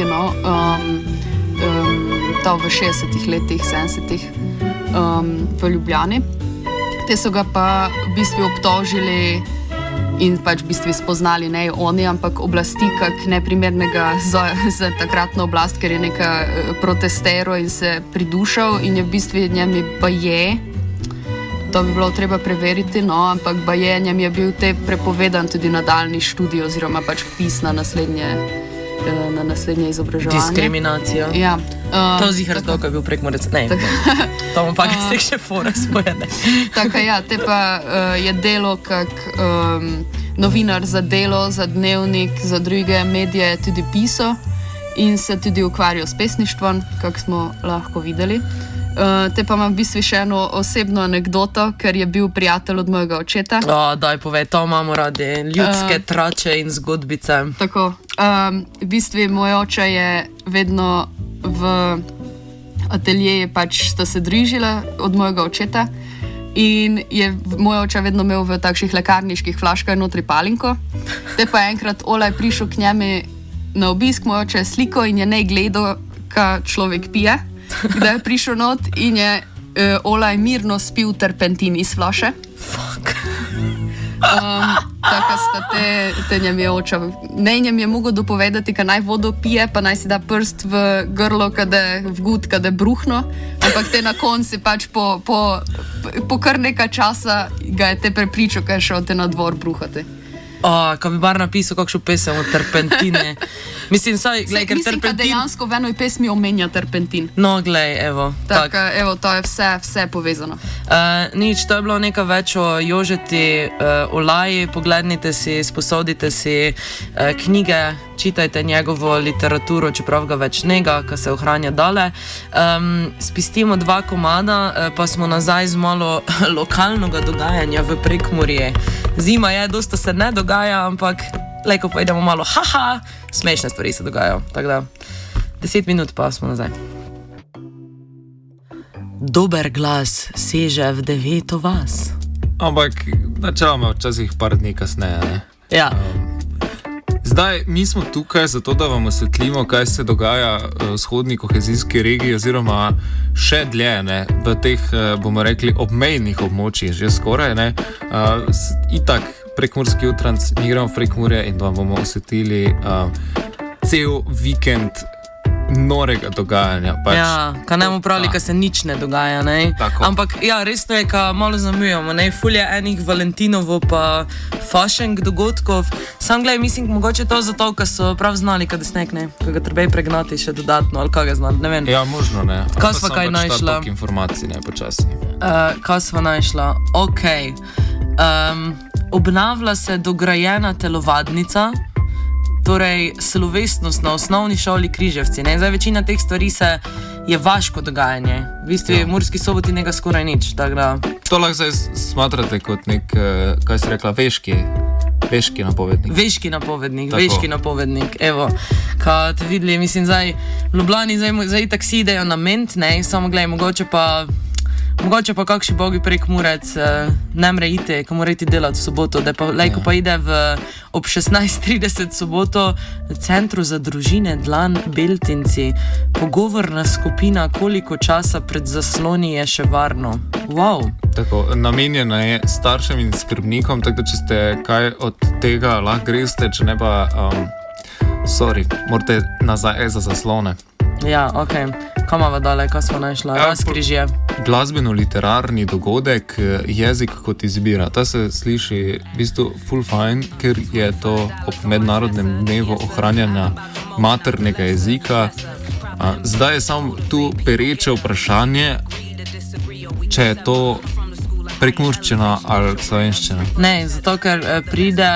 to v 60-ih letih, 70-ih v Ljubljani. Te so ga pa v bistvu obtožili in pač v bistvu spoznali ne oni, ampak oblasti kak neprimernega za takratno oblast, ker je neka protestero in se pridušal in je v bistvu njemi baje, to bi bilo treba preveriti, ampak baje njem je bil te prepovedan tudi nadaljni študij oziroma pač vpis na naslednje izobraževanje. Diskriminacija. Ja. To zihar to, ko je bil Prekmurec. Ne, to mu pa kaj še fora svoje. Tako ja, te pa je delo kak novinar za Delo, za Dnevnik, za druge medije tudi pisal in se tudi ukvarjal s pesništvom, kak smo lahko videli. Te pa imam v bistvu še eno osebno anekdoto, ker je bil prijatelj od mojega očeta. Daj povej, to imamo radi, ljudske trače in zgodbice. Tako, v bistvu moj oče je vedno v ateljeji pač sta se družila od mojega očeta in je moj oče vedno imel v takšnih lekarniških flaškah notri palinko. Te pa enkrat Olaj prišel k njemi na obisk, moj oče je sliko in je ne gledal, kaj človek pije. Kdaj je prišel not in je Olaj mirno spil terpentin iz flaše. Fuck. Tako sta te njem je oča. Ne njem je mogel dopovedati, kaj naj vodo pije, pa naj si da prst v grlo, v gud, kada je bruhno. Ampak te na konci pač po kar nekaj časa ga je te prepričal, kaj je šel te na dvor bruhati. Ko bi bar napisal kakšno pesem o terpentine. Mislim, ker terpentin... da dejansko v enoj pesmi omenja terpentin. No, glej, evo. Tako, evo, to je vse povezano. Nič, to je bilo nekaj več o Jožeti Olaji. Pogledajte si, sposodite si knjige, čitajte njegovo literaturo, čeprav ga več nega, ki se ohranja dale. Spistimo 2 komada, pa smo nazaj z malo lokalnega dogajanja v Prekmurje. Zima je, dosta se ne dogaja, ampak lejko pa idemo malo, smešne stvari se dogajajo. Tako da, 10 minut pa smo nazaj. Dober glas seže v 9 vas. Ampak načeloma včasih par dni kasneje, ne? Ja. Zdaj, mi smo tukaj zato, da vam osvetlimo, kaj se dogaja v vzhodni kohezijski regiji oziroma še dlje, ne, v teh, bomo rekli, obmejnih območjih, že skoraj, ne. Itak, Prekmurski jutranc, mi gremo v Prekmurje in vam bomo osvetlili cel vikend norega dogajanja. Pač, kaj ne bomo pravili, kaj se nič ne dogaja, ne? Tako. Ampak ja, res to je, kaj malo zamujamo, ne? Ful je enih Valentinovo pa fašenk dogodkov. Sam gledaj, mislim, mogoče to zato, ker so prav znali, kada sneg, ne? Kaj ga treba pregnati še dodatno, ali kaj ga znam, ne vem. Ja, možno, ne. Kaj sva kaj našla? Pač informacij, ne, počasi. Kaj sva našla? Okej. Obnavlja se dograjena telovadnica, torej slovesnost na osnovni šoli Križevci. Ne? Zdaj, večina teh stvari je vaško dogajanje. V bistvu je v Murski Soboti nekaj skoraj nič. Da... To lahko zdaj smatrate kot nek, kaj si rekla, veški napovednik. Veški napovednik, evo. Kaj te videli, mislim, zdaj v Ljubljani zdaj tak si idejo na ment, ne, samo gledaj, mogoče pa kakšni bogi Prekmurec ne mre iti, ko mora iti delati v soboto, da pa lejko pa ide ob 16:30 soboto v Centru za družine Dlan Beltinci. Pogovorna skupina, koliko časa pred zasloni je še varno. Wow. Tako, namenjena je staršem in skrbnikom, tako da če ste kaj od tega lahko greste, če ne pa, morate nazaj za zaslone. Ja, okej. Kaj imamo dalej, kaj smo našla? Razkrižje. Glasbeno-literarni dogodek, jezik kot izbira. Ta se sliši v bistvu full fine, ker je to ob mednarodnem dnevu ohranjanja maternega jezika. Zdaj je samo tu pereče vprašanje, če je to prekmurščina ali slovenščina. Ne, zato ker pride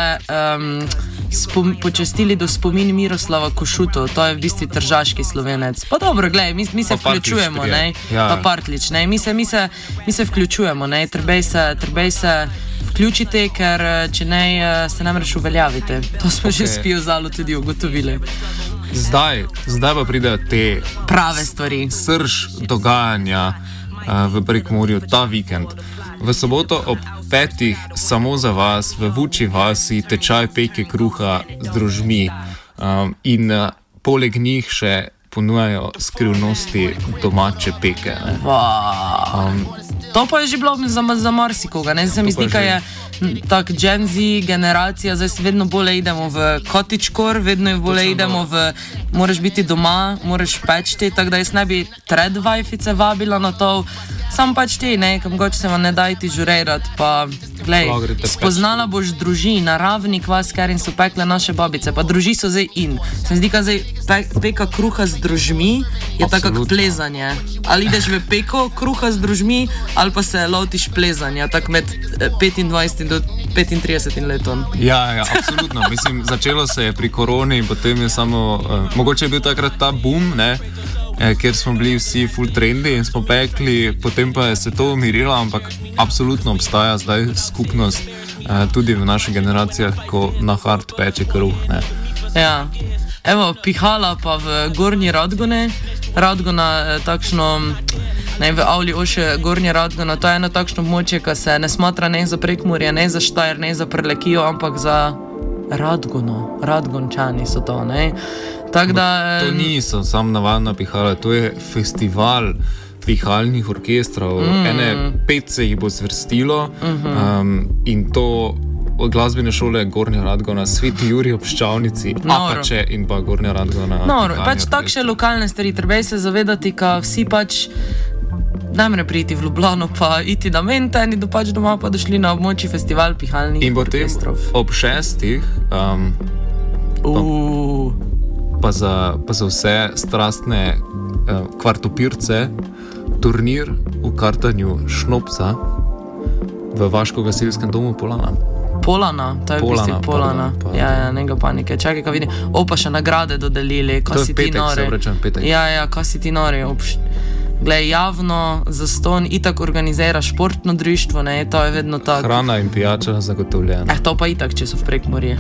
počastili do spomin Miroslava Košuto, to je v bistvu tržaški Slovenec. Pa dobro, gledaj, mi se vključujemo, ne? Pa Partlič, ne? Mi se vključujemo, ne? Trebej se vključite, ker če ne, se ne moreš uveljaviti. To smo že s Piozalo tudi ugotovili. Zdaj pa pridejo te prave stvari. Srž dogajanja v Prekmurju ta vikend. V soboto ob 5. samo za vas v Vuči vasi tečaj peke kruha z drožmi in poleg njih še ponujajo skrivnosti domače peke. To pa je že bilo za marsikoga, ne? Se mi zdi, da je tak Gen Z generacija, zdaj se vedno bolje idemo v kotičkor, vedno bolje idemo v moraš biti doma, moraš pečti, tako da jaz ne bi tred vajfice vabila na to, sam pač ti, ne, kam goč se vam ne daj ti žurejrat, pa glej, spoznala boš druži, naravni kvas, ker so pekle naše babice, pa druži so zdaj in. Se mi zdi, da zdaj peka kruha z drožmi je tako plezanje. Ali ideš v peko kruha z drožmi, ali pa se lotiš plezanja, tako med 25 do 35 letom. Ja, absolutno. Mislim, začelo se je pri koroni in potem je samo, mogoče je bil takrat ta boom, ne, kjer smo bili vsi full trendy in smo pekli, potem pa je se to umirilo, ampak absolutno obstaja zdaj skupnost tudi v naših generacijah, ko na hard peče kruh, ne. Ja, evo, Pihala pa v Gornji Radgone, Radgona takšno, ne, v Avli Oše Gornja Radgona, to je eno takšno območje, ki se ne smatra ne za Prekmurje, ne za Štajer, ne za Prlekijo, ampak za Radgono, Radgončani so to, ne. Tak da, to niso samo navadna pihala, to je festival pihalnih orkestrov, ene 5 se jih bo zvrstilo in to od glasbene šole Gornja Radgona, Sveti Jurij ob Ščavnici, Apače in pa Gornja Radgona. Pač takšne lokalne stvari, treba se zavedati, ka vsi pač ne more priti v Ljubljano pa iti na Mente in pač doma pa došli na območji festival pihalnih orkestrov. In potem ob 6. Pa za vse strastne kvartopirce turnir v kartanju šnopsa v Vaško-gasilskem domu Polana. Polana, to je v bistvu Polana. Ja, nega panike. Čakaj, ka vidim. Pa še nagrade dodelili, ko si ti nori. To je petek. Ja, ko si ti nori. Glej, javno zastonj itak organizira športno društvo, ne, to je vedno tako. Hrana in pijača zagotovljena. To pa itak, če so v Prekmurje.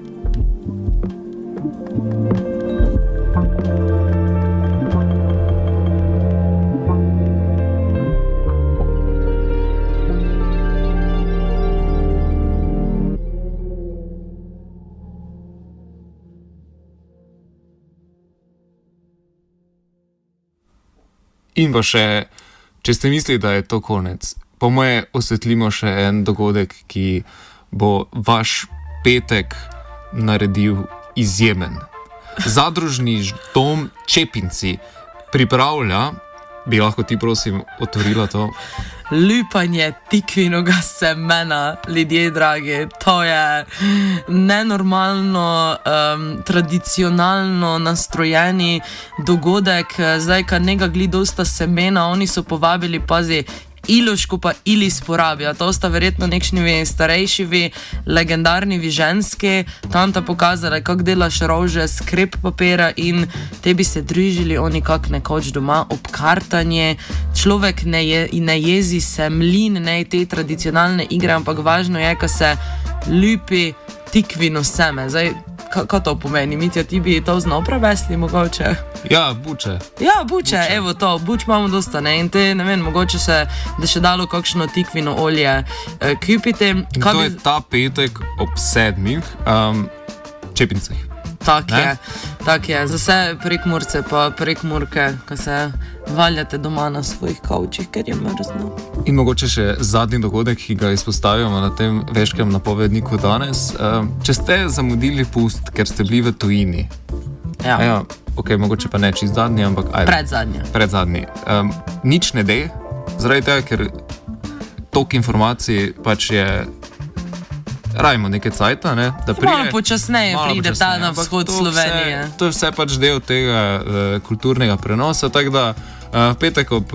In pa še, če ste mislili, da je to konec, po moje osvetlimo še en dogodek, ki bo vaš petek naredil izjemen. Zadružni dom Čepinci pripravlja, bi lahko ti prosim otvorila to? Lupanje tikvinoga semena, ljudje dragi, to je nenormalno, tradicionalno nastrojeni dogodek, zdaj, kad njega gli dosta semena, oni so povabili, pazi, Iloško pa Ilis porabijo, to sta verjetno nekšni starejši, legendarni ženski, tam ta pokazala, kako delaš rože, skrep papira in te bi se družili oni kak nekoč doma ob kartanje, človek ne jezi se mlin, ne te tradicionalne igre, ampak važno je, ko se lupi tikvino seme, zdaj, kaj to pomeni? Mitja, ti bi to znal prevesti mogoče? Ja, buče. Ja, buče, evo to, buč imamo dosta, ne, in te, ne vem, mogoče se, da še dalo kakšno tikvino olje kupite. To je ta petek ob 7. Čepincih. Tak je, za vse Prekmurce pa Prekmurke, ko se valjate doma na svojih kavčih, ker je mrzno. In mogoče še zadnji dogodek, ki ga izpostavljamo na tem veškem napovedniku danes. Če ste zamudili pust, ker ste bili v tujini, ok, mogoče pa ne čist zadnji, ampak predzadnji. Nič ne dej, zaradi tega, ker tok informacij pač je rajmo nekaj cajta, ne, da prije. Malo počasneje pride ta na vzhod Slovenije. To je vse pač del tega kulturnega prenosa, tako da v petek ob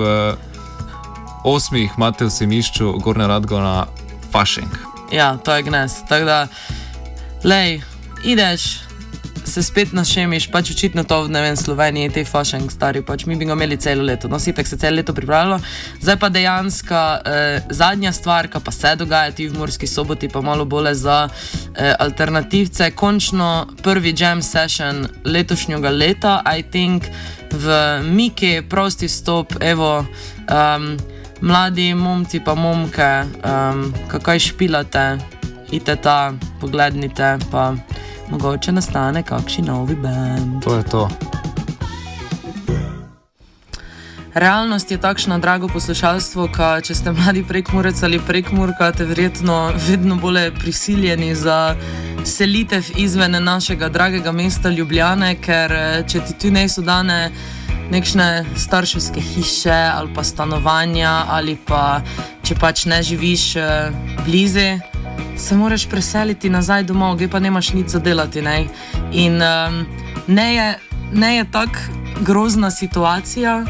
8. imate v Semišču Gornja Radgona fašenk. Ja, to je gnes, tako da lej, ideš se spet našemiš, pač očitno to v Sloveniji, te fašeng stari, pač mi bi ga imeli celo leto, no sitek se celo leto pripravljalo. Zdaj pa dejanska zadnja stvar, ki pa se dogaja ti v Murski Soboti, pa malo bolje za alternativce, končno prvi jam session letošnjega leta, I think, v Miki, prosti vstop, evo, mladi momci pa momke, kakaj špilate, idite ta, poglednite, pa mogoče nastane kakšen novi band. To je to. Realnost je takšna, drago poslušalstvo, ka če ste mladi Prekmurec ali Prekmurka, te verjetno vedno bolj prisiljeni za selitev izven našega dragega mesta Ljubljane, ker če ti tu niso dane nekšne starševske hiše ali pa stanovanja ali pa če pač ne živiš blizu, se moraš preseliti nazaj domov, gdje pa nemaš nič za delati, ne? In ne je tak grozna situacija,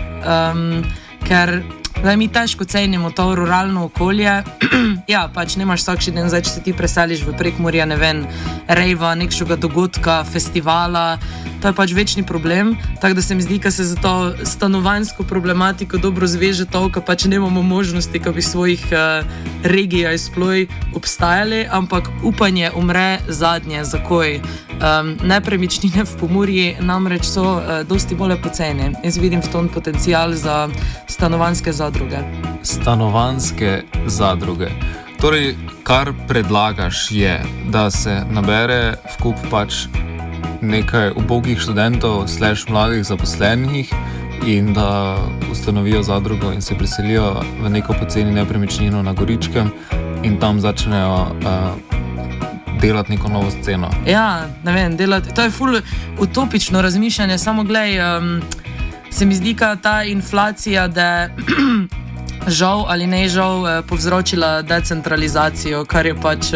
ker mi težko cenimo to ruralno okolje. Ja, pač nemaš vsakši den, zdaj, če se ti preseliš v Prekmurje, ne vem, rejva, nekšega dogodka, festivala, to je pač večni problem, tako da se mi zdi, da se za to stanovanjsko problematiko dobro zveže to, ker pač nemamo možnosti, da bi svojih regij izploj obstajali, ampak upanje umre zadnje, zakoj. Nepremičnine v Pomurji namreč so dosti bolj poceni. Jaz vidim v tom potencial za stanovanjske zadruge. Stanovanjske zadruge. Torej, kar predlagaš je, da se nabere v kup pač nekaj ubogih študentov / mladih zaposlenih in da ustanovijo zadrugo in se preselijo v neko poceni nepremičnino na Goričkem in tam začnejo delati neko novo sceno. Ja, ne vem, delati. To je ful utopično razmišljanje, samo glej, se mi zdi, da ta inflacija, da žal ali ne žal povzročila decentralizacijo, kar je pač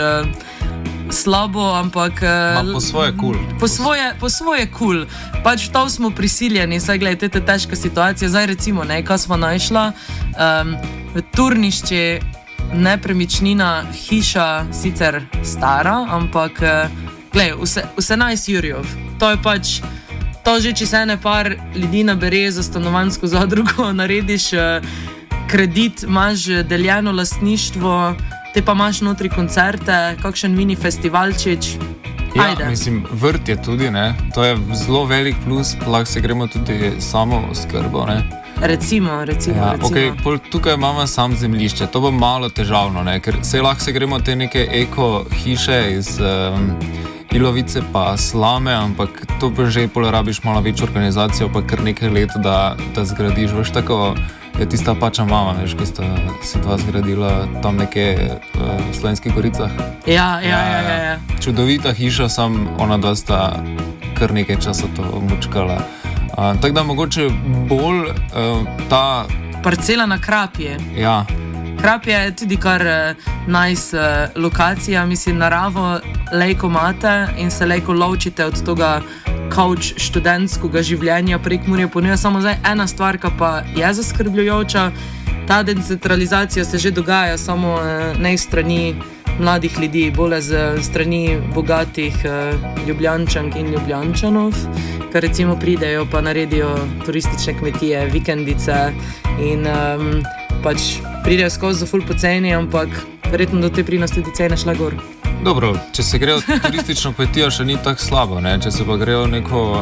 slabo, ampak po svoje kul. Po svoje kul. Pač to smo prisiljeni, saj gledaj, te težka situacija. Zdaj recimo, kaj smo našla, v Turnišči nepremičnina, hiša sicer stara, ampak gledaj, 18 jurjev. To je pač, to že če se ene par ljudi nabere za stanovanjsko zadrugo, narediš kredit, imaš deljeno lastništvo, te pa imaš notri koncerte, kakšen mini festivalčič. Ajde. Ja, mislim, vrt je tudi, ne? To je zelo velik plus, lahko se gremo tudi samo oskrbo, ne? Recimo. Okay, tukaj imamo sam zemljišče, to bo malo težavno, ne? Ker lahko se gremo te neke eko hiše iz ilovice pa slame, ampak to pa že rabiš malo večjo organizacijo, pa kar nekaj let, da zgradiš, veš, tako je tista pača mama, veš, ko sta se dva zgradila tam nekje v Slovenskih Goricah. Ja. Čudovita hiša, sam ona dva sta kar nekaj časa to mučkala. Tako da mogoče bolj ta parcela na Krapje. Ja. Krapje je tudi kar nice lokacija, mislim, naravo lejko imate in se lejko lovčite od toga couch študentskega življenja Prekmurje ponuja. Samo zdaj ena stvar, ki pa je zaskrbljujoča, ta decentralizacija se že dogaja, samo ne iz strani mladih ljudi, bolj z strani bogatih Ljubljančank in Ljubljančanov, ki recimo pridejo pa naredijo turistične kmetije, vikendice in pač pridejo skozi za ful poceni, ampak verjetno do te pri nas tudi cene šla gor. Dobro, če se grejo turistično kmetijo, še ni tako slabo, ne? Če se pa grejo neko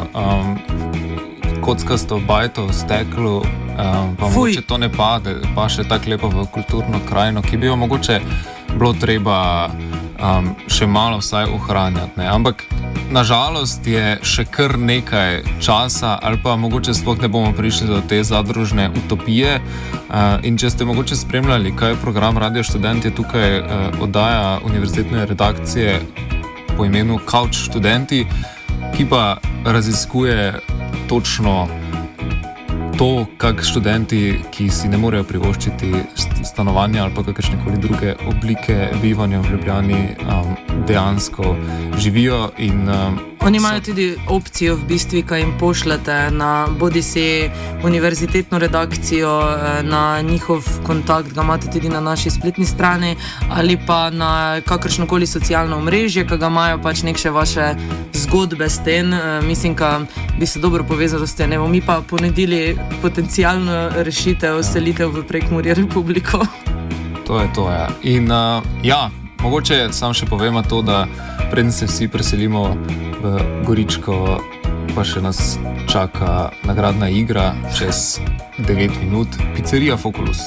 kockasto bajto v steklu, pa mogoče to ne pade, pa še tako lepo v kulturno krajino, ki bi jo mogoče bilo treba še malo vsaj ohranjati, ne? Ampak nažalost je še kar nekaj časa, ali pa mogoče sploh ne bomo prišli do te zadružne utopije. In če ste mogoče spremljali, kaj je program Radio Študent, je tukaj oddaja univerzitetne redakcije po imenu Couch Študenti, ki pa raziskuje točno to, kak študenti, ki si ne morejo privoščiti stanovanja ali pa kakršnekoli druge oblike bivanja v Ljubljani, dejansko živijo in Oni imajo tudi opcijo, v bistvu, ki jim pošljete na bodisi univerzitetno redakcijo, na njihov kontakt, ga imate tudi na naši spletni strani, ali pa na kakršnokoli socialno omrežje, ki ga imajo pač nekše vaše zgodbe s tem. Mislim, da bi se dobro povezali s tem. Evo, mi pa ponudili potencijalno rešitev, selitev v Prekmurje Republiko. To je to, ja. In ja, mogoče sam še povemo to, da preden se vsi preselimo v Goričko, pa še nas čaka nagradna igra čez 9 minut. Pizzerija Foculus.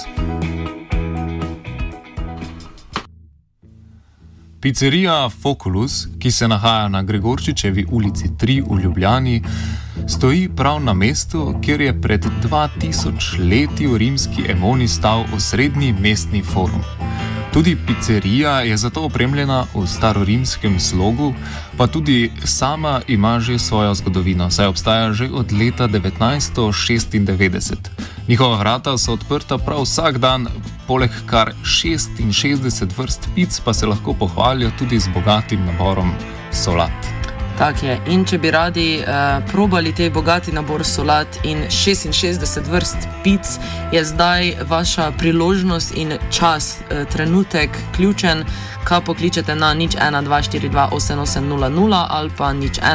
Pizzerija Foculus, ki se nahaja na Gregorčičevi ulici 3 v Ljubljani, stoji prav na mestu, kjer je pred 2000 leti v rimski Emoni stal osrednji mestni forum. Tudi pizzerija je zato opremljena v starorimskem slogu, pa tudi sama ima že svojo zgodovino, saj obstaja že od leta 1996. Njihova vrata so odprta prav vsak dan, poleg kar 66 vrst pic pa se lahko pohvalijo tudi z bogatim naborom solat. Tak je. In če bi radi probali te bogati nabor solat in 66 vrst pic, je zdaj vaša priložnost in čas, trenutek ključen, ka pokličete na 01242880 ali pa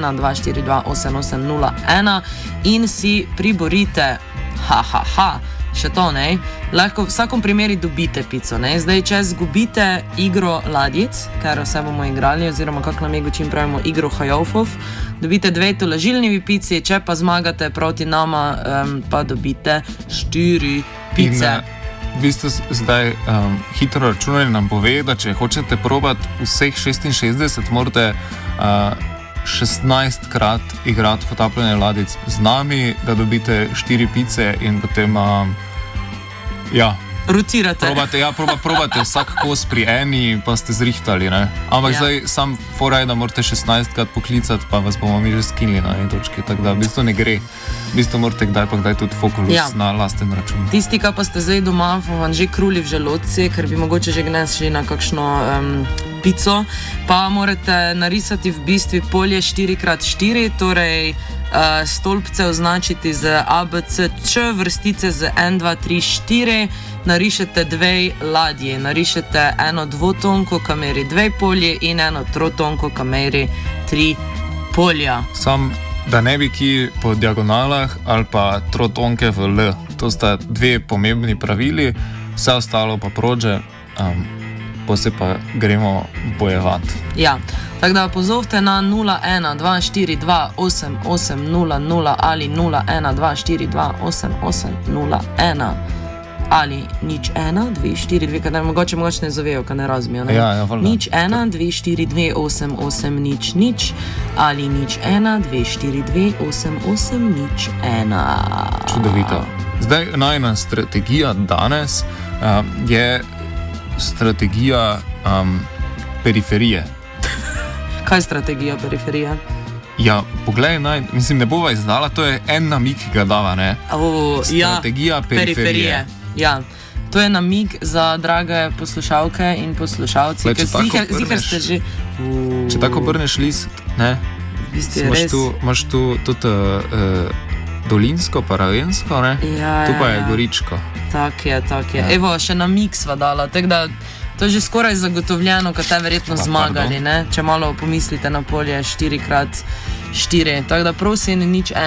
01242880 in si priborite, še to, ne? Lahko v vsakom primeri dobite pico, ne? Zdaj, če zgubite igro ladjic, ker vse bomo igrali, oziroma kako na Megočin pravimo, igro hajofov, dobite 2 tolažilnivi pici, če pa zmagate proti nama, pa dobite 4 pice. In vi ste zdaj hitro računali, nam pove, da če hočete probati vseh 66, morate 16krat igrati potapljanje ladjic z nami, da dobite 4 pice in potem rotirate. Probate vsak kos pri eni, pa ste zrihtali, ne? Ampak zdaj sam fora je, da morate 16krat poklicati, pa vas bomo mi že skinili na eni točki, tako da v bistvu ne gre. V bistvu morate kdaj pa kdaj tudi Foculus na lasten račun. Tisti, ki pa ste zdaj doma, vam že kruli v želodci, ker bi mogoče že šli na kakšno pico, pa morate narisati v bistvu polje 4x4, torej stolpce označiti z ABCČ, vrstice z 1, 2, 3, 4, narišete 2 ladje, narišete eno dvotonko, ki meri 2 polje in eno trotonko, ki meri 3 polja. Sam, da ne bi ki po diagonalah ali pa trotonke v L. To sta 2 pomembni pravili, vse ostalo pa prođe, posle pa gremo bojevati. Ja, tako da pozovite na 01242880 ali 01242880 ali 012422, kadar mogoče ne zovejo, kad ne razmijo, ne? Ja, 01242880 ali 01242880. Čudovito. Zdaj, najna strategija danes je strategija periferije. Kaj je strategija periferije? Ja, poglej, mislim, ne bova izdala, to je en namig, ki ga dava, ne? Strategija periferije. Ja, to je namig za drage poslušalke in poslušalci, ker zihar ste že... Če tako obrneš list, ne? Imaš tu tudi dolinsko, pa ravensko, ne? Ja, tu pa je Goričko. Tak je. Ja. Evo, še namig sva dala, tako da to je že skoraj zagotovljeno, ko te verjetno zmagali, ne? Če malo pomislite na polje 4x4. Tako da prosim,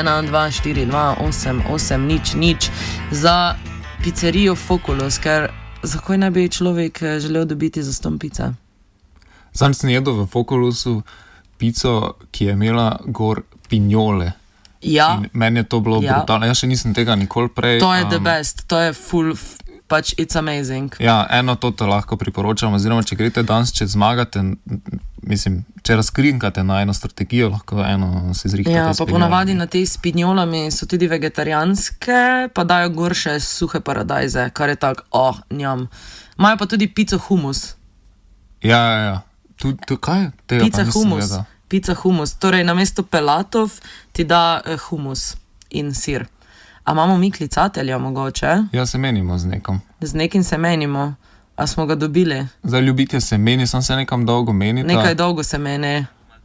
01242880 za pizzerijo Foculus, ker zakaj ne bi človek želel dobiti za ston pice? Sam sem jedel v Foculusu pico, ki je imela gor pinjole. Ja. In meni je to bilo brutalno. Jaz še nisem tega nikoli prej. To je the best, to je full, pač it's amazing. Ja, eno to lahko priporočam, oziroma če greste danes, če zmagate, mislim, če razkrinkate na eno strategijo, lahko eno se zrihtate. Ja, pa ponavadi na tej s pinjolami so tudi vegetarijanske, pa dajo gor še suhe paradajze, kar je tak, njam. Imajo pa tudi pico humus. Ja. Kaj? Pica humus. Pica humus, torej namesto pelatov ti da humus in sir. A imamo mi klicatelja mogoče? Ja, se menimo z nekom. Z nekim se menimo. A smo ga dobili? Zdaj ljubite se meni, sem se nekam dolgo menita. Nekaj dolgo se meni.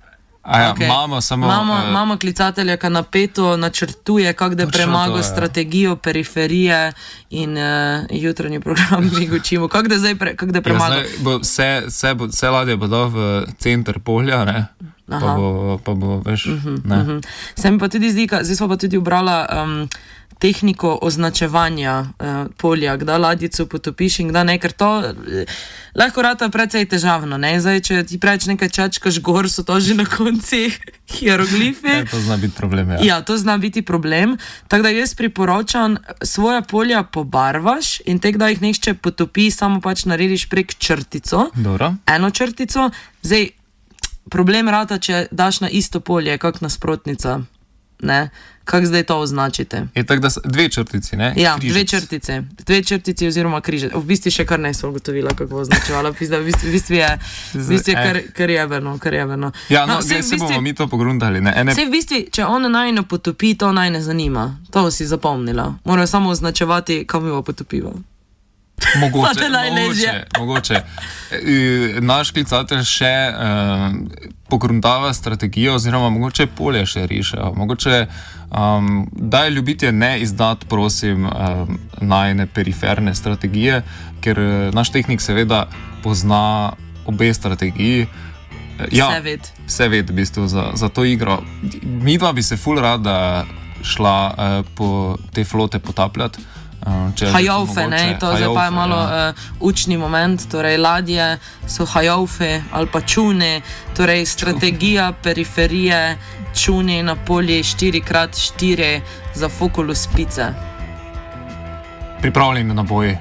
Okay. Imamo klicatelja, ki napeto načrtuje, kako da premaga strategijo, periferije in jutranji program mi učimo. Kako da premaga? Vse ladje bodo v center polja, ne? Pa bo veš, ne. Se mi pa tudi zdi, zdaj smo pa tudi ubrala tehniko označevanja polja, kdaj ladjico potopiš in kdaj ne, ker to lahko rata precej težavno, ne? Zdaj, če ti preč nekaj čačkaš gor, so to že na konci hieroglifi. To zna biti problem, ja. Ja, to zna biti problem, tako da jaz priporočam, svoja polja pobarvaš in te, kdaj jih nešče potopi, samo pač narediš prek črtico. Dobro. Eno črtico, zdaj problem rata, če daš na isto polje, kak nasprotnica, ne? Kako zdaj to označite? Je tako, da dve črtici, ne? Ja, dve črtici oziroma križec. V bistvu še kar nisem ugotovila, kako označevala. V bistvu je kar jebeno. Ja, no, se bomo mi to pogrundali, ne? Sej v bistvu, če ona najno potopi, to naj ne zanima. To si zapomnila. Morajo samo označevati, kam jo potopiva. Mogoče. Naš klicatelj še pogruntava strategijo oziroma mogoče polje še riše. Mogoče daj ljubitje ne izdati, prosim, najne periferne strategije, ker naš tehnik seveda pozna obe strategiji. Ja, vse ved v bistvu za to igro. Midva bi se ful rada šla po te flote potapljati. Hajaufe, ne, to zdaj pa je malo učni moment, torej ladje so hajaufe ali pa čune, torej strategija periferije, čune na polje 4x4 za fokulus pice. Pripravljeni na boji.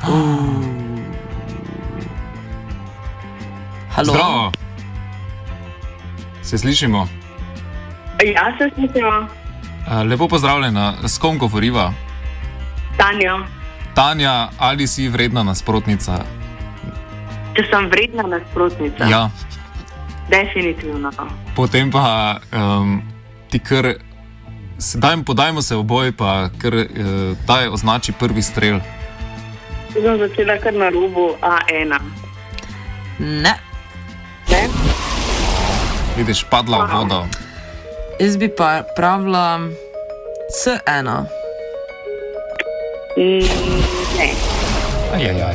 Halo? Zdravo! Se slišimo? Ja, se slišimo. Lepo pozdravljena, s kom govoriva? Tanja, ali si vredna nasprotnica? Če sem vredna nasprotnica? Ja. Definitivno. Potem pa ti kar, podajmo se v boj, pa kar daj označi prvi strel. Sem začela kar na robu A1. Ne. Ne? Vidiš, padla v vodo. Jaz bi pa pravila C1. Ne. Ajajaj.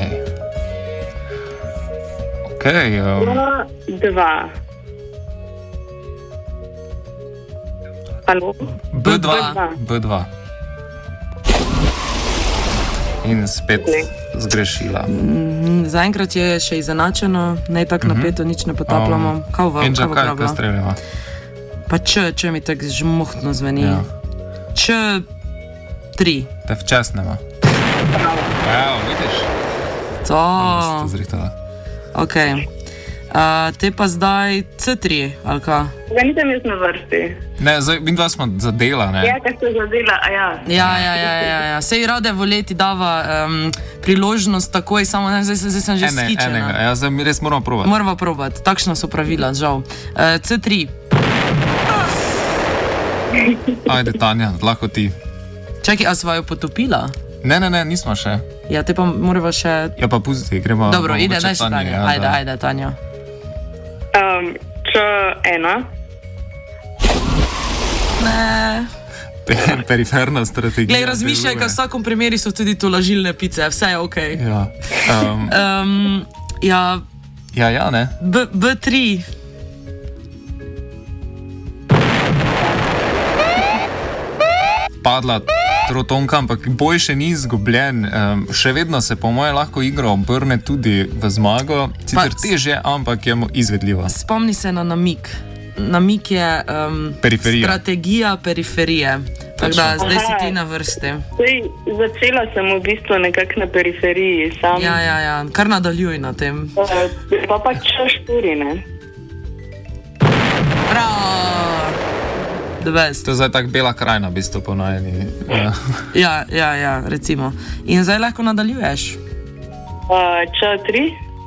Ok. B2. Halo? B2. In spet zgrešila. Zaenkrat je še izenačeno, ne tako napeto, nič ne potapljamo. Enča, kaj streljava? Pa če mi tako žmohtno zveni. Ja. Č3. Te včasneva. Evo, vidiš? To. Zrihtala. Ok. Te pa zdaj C3, ali kaj? Ja, nisem jaz na vrsti. Ne, zdaj mi dva smo zadela, ne? Ja, kaj ste zadela, ja. Ja. Sej rade voleti dava priložnost takoj, samo zdaj sem že skičena. Ja, zdaj res moramo probati. Moramo probati, takšna so pravila, žal. C3. Ajde, Tanja, lahko ti. Čakaj, a sva jo potopila? Ne, nismo še. Ja, te pa moramo še... Ja, pa pusti, gremo... Dobro, ide, daj še Tanja. Ja, ajde, Tanja. Č1. Ne. Periferna strategija. Glej, razmišljaj, kaj v vsakom primeri so tudi to lažilne pice, vse je okej. Ja. Ja, ne? B3. Padla trotonka, ampak boj še ni izgubljen. Še vedno se po moje lahko igra obrne tudi v zmago. Sicer težje, ampak je izvedljivo. Spomni se na namik. Namik je strategija periferije. Tako da zdaj si ti na vrsti. Začela sem v bistvu nekako na periferiji. Ja, kar nadaljuj na tem. Pa Č4, ne? Bravo! To je zdaj tako bela krajina, v bistvu po najni. Ja, recimo. In zdaj lahko nadaljuješ? Č3.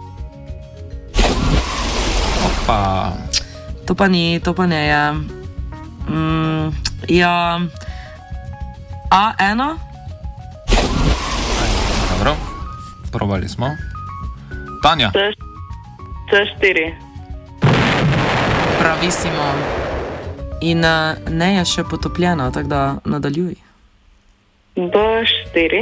Opa. To pa ne je. Ja. A1. Dobro, probali smo. Tanja. C4. Bravissimo. In ne je še potopljena, tako da nadaljuj. B4.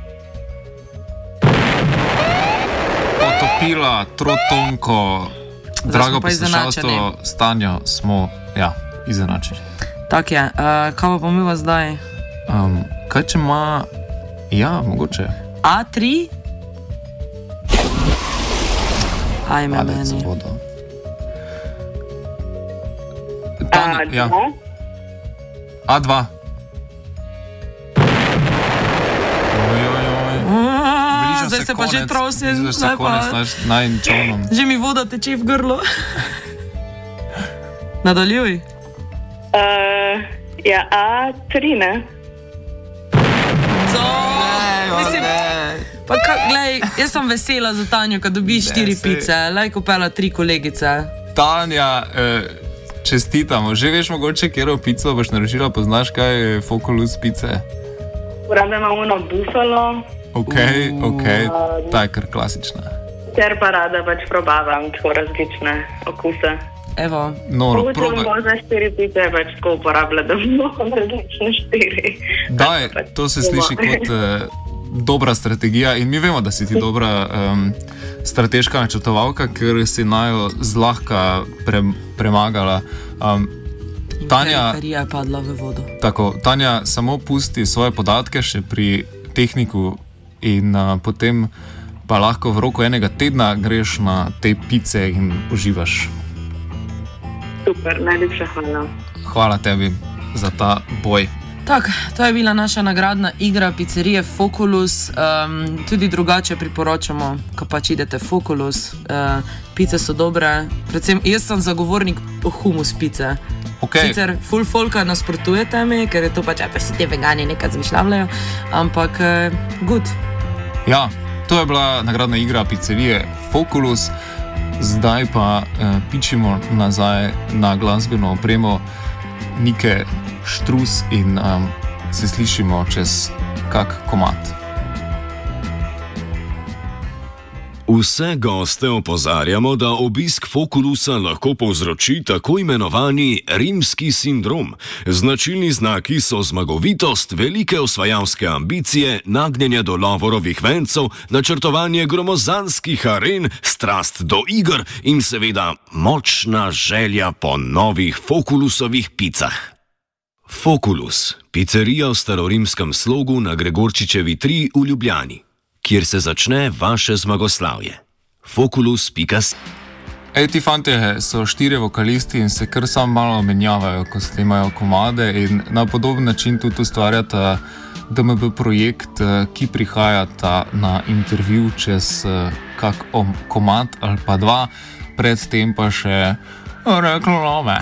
Potopila, trotonko, drago poslušalstvo, Stanjo smo, izenačili. Tak je. Kaj pa pomiva zdaj? Kaj če ima, mogoče. A3? Ajme meni. A2. A2. Zdaj se pa že trosim. Zdaj se konec najčovnom. Že mi voda teče v grlo. Nadaljuj. A3, ne? Glej, jaz sem vesela za Tanjo, kad dobiš 4 pice. Lajko pela 3 kolegice. Tanja, čestitamo. Že veš mogoče, kjero pico boš naročila, poznaš kaj je Foculus pice? Rada imam ono bufalo. Ok, ta je kar klasična. Ker pa rada pač probavam tako različne okuse. Evo. Noro, probaj. Mogoče za 4 pice je pač tako uporabljati, da bomo različne 4. Daj, to se sliši kot dobra strategija in mi vemo, da si ti dobra strateška načrtovalka, ker si najo zlahka premagala. Tanja je padla v vodo. Tako, Tanja, samo pusti svoje podatke še pri tehniku in potem pa lahko v roku enega tedna greš na te pice in uživaš. Super, najlepša hvala. Hvala tebi za ta boj. Tak, to je bila naša nagradna igra pizzerije Foculus. Tudi drugače priporočamo, ko pač idete Foculus. Pice so dobre, predvsem jaz sem zagovornik humus pice. Okay. Sicer full folka nasprotuje temi, ker je to pač, pa si te vegani nekaj zmišljavljajo, ampak good. Ja, to je bila nagradna igra pizzerije Foculus. Zdaj pa pičimo nazaj na glasbeno opremo Nike Štrus in se slišimo čez kak komad. Vse goste opozarjamo, da obisk Foculusa lahko povzroči tako imenovani rimski sindrom. Značilni znaki so zmagovitost, velike osvajalske ambicije, nagnjenje do lovorovih vencev, načrtovanje gromozanskih aren, strast do iger in seveda močna želja po novih Foculusovih picah. Foculus, pizzerija v starorimskem slogu na Gregorčičevi 3 v Ljubljani, kjer se začne vaše zmagoslavje. Foculus.si. Ti fantje so 4 vokalisti in se kar sam malo menjavajo, ko snemajo komade in na podoben način tudi ustvarjata DMB projekt, ki prihajata na intervju čez kak komad ali pa 2, predtem pa še reklame.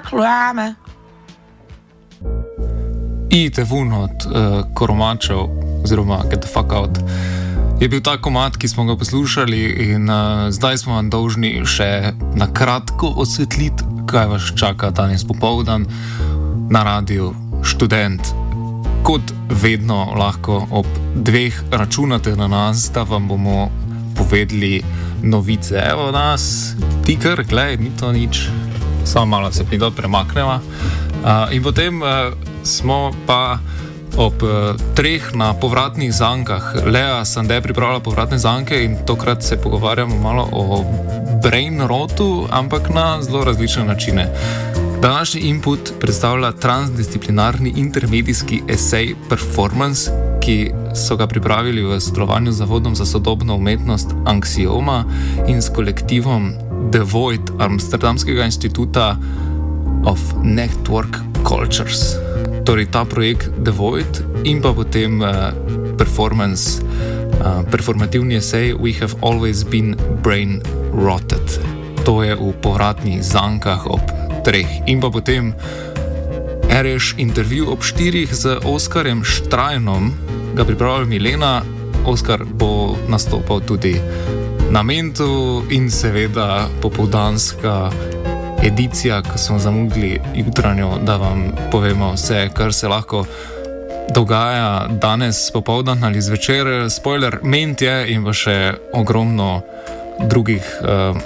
Idite vun od koromačev, oziroma Get the Fuck Out, je bil ta komad, ki smo ga poslušali in zdaj smo vam dolžni še na kratko osvetliti, kaj vas čaka danes popoldan na Radiu Študent. Kot vedno lahko ob 2 računate na nas, da vam bomo povedali novice. Evo nas, ti kar, glej, ni to nič, samo malo se mi premakneva. In potem smo pa ob 3 na povratnih zankah. Lea Sande pripravila povratne zanke in tokrat se pogovarjamo malo o brain rotu, ampak na zelo različne načine. Današnji input predstavlja transdisciplinarni intermedijski esej Performance, ki so ga pripravili v sodelovanju z Zavodom za sodobno umetnost Axioma in s kolektivom The Void Amsterdamskega instituta of Network Cultures. Torej ta projekt The Void in pa potem Performance, performativni esej We Have Always Been Brain Rotted. To je v povratnih zankah ob 3. In pa potem reš intervju ob 4 z Oskarjem Štrajnom, ga pripravlja Milena. Oskar bo nastopal tudi na Mentu in seveda popoldanska edicija, ko smo zamudili jutranjo, da vam povemo vse, kar se lahko dogaja danes popoldan ali zvečer. Spoiler, Ment je in pa še ogromno drugih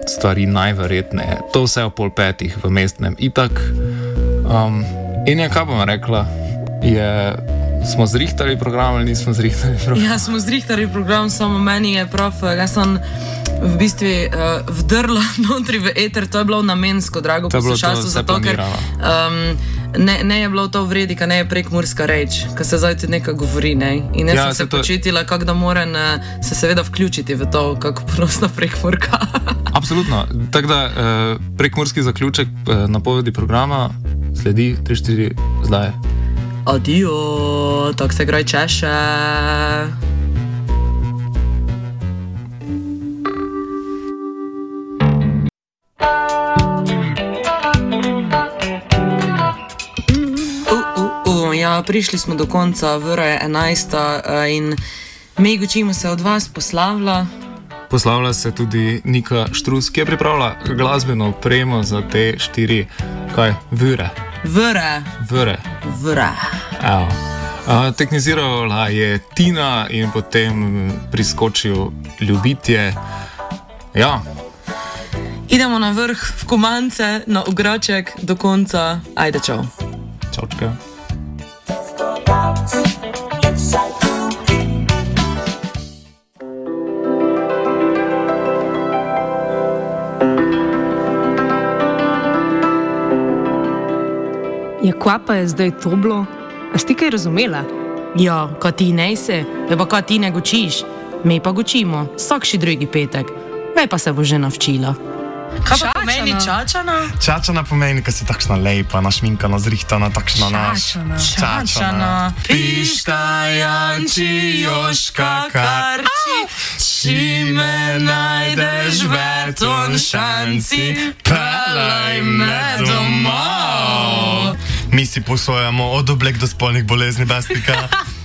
stvari najverjetneje. To vse o 4:30 v mestnem itak. In je, kaj bom rekla, smo zrihtali program ali nismo zrihtali program? Ja, smo zrihtali program, samo meni je prav, jaz sem v bistvu vdrla notri v eter, to je bilo namensko, drago poslušalstvo, zato ker ne je bilo to vredi, ka ne je prekmurska reč, ka se zdaj tudi nekaj govori, ne? In jaz sem se počutila, kako da moram se seveda vključiti v to, kako prosta prekmurka. Absolutno. Tako da prekmurski zaključek napovedi programa sledi 3-4 zdaj. Adijo, tako se graj češe. Ja, prišli smo do konca, vra je 11. In mi gočimo se od vas poslavlja. Poslavlja se tudi Nika Štrus, ki je pripravila glasbeno opremo za te 4, vire. Evo. Teknizirala je Tina in potem priskočil Ljubitje. Ja. Idemo na vrh, v Kumance, na Ograček, do konca. Ajde, čau. Čaučka. Ja, kva pa je zdaj to bilo? A si ti kaj razumela? Ja, ko ti ne se, ja pa ko ti ne gočiš, mi pa gočimo, vsakši drugi petek. Vej pa se bo že navčila. Kaj pa pomeni čačana? Čačana pomeni, da si takšna lepa, našminkana, zrihtana, takšna Čačana. Pišta, Janči, Joška, Karči, či me najdeš v ton šanci, pelaj me domov. Mi si posojamo od oblek do spolnih bolezni, bestika.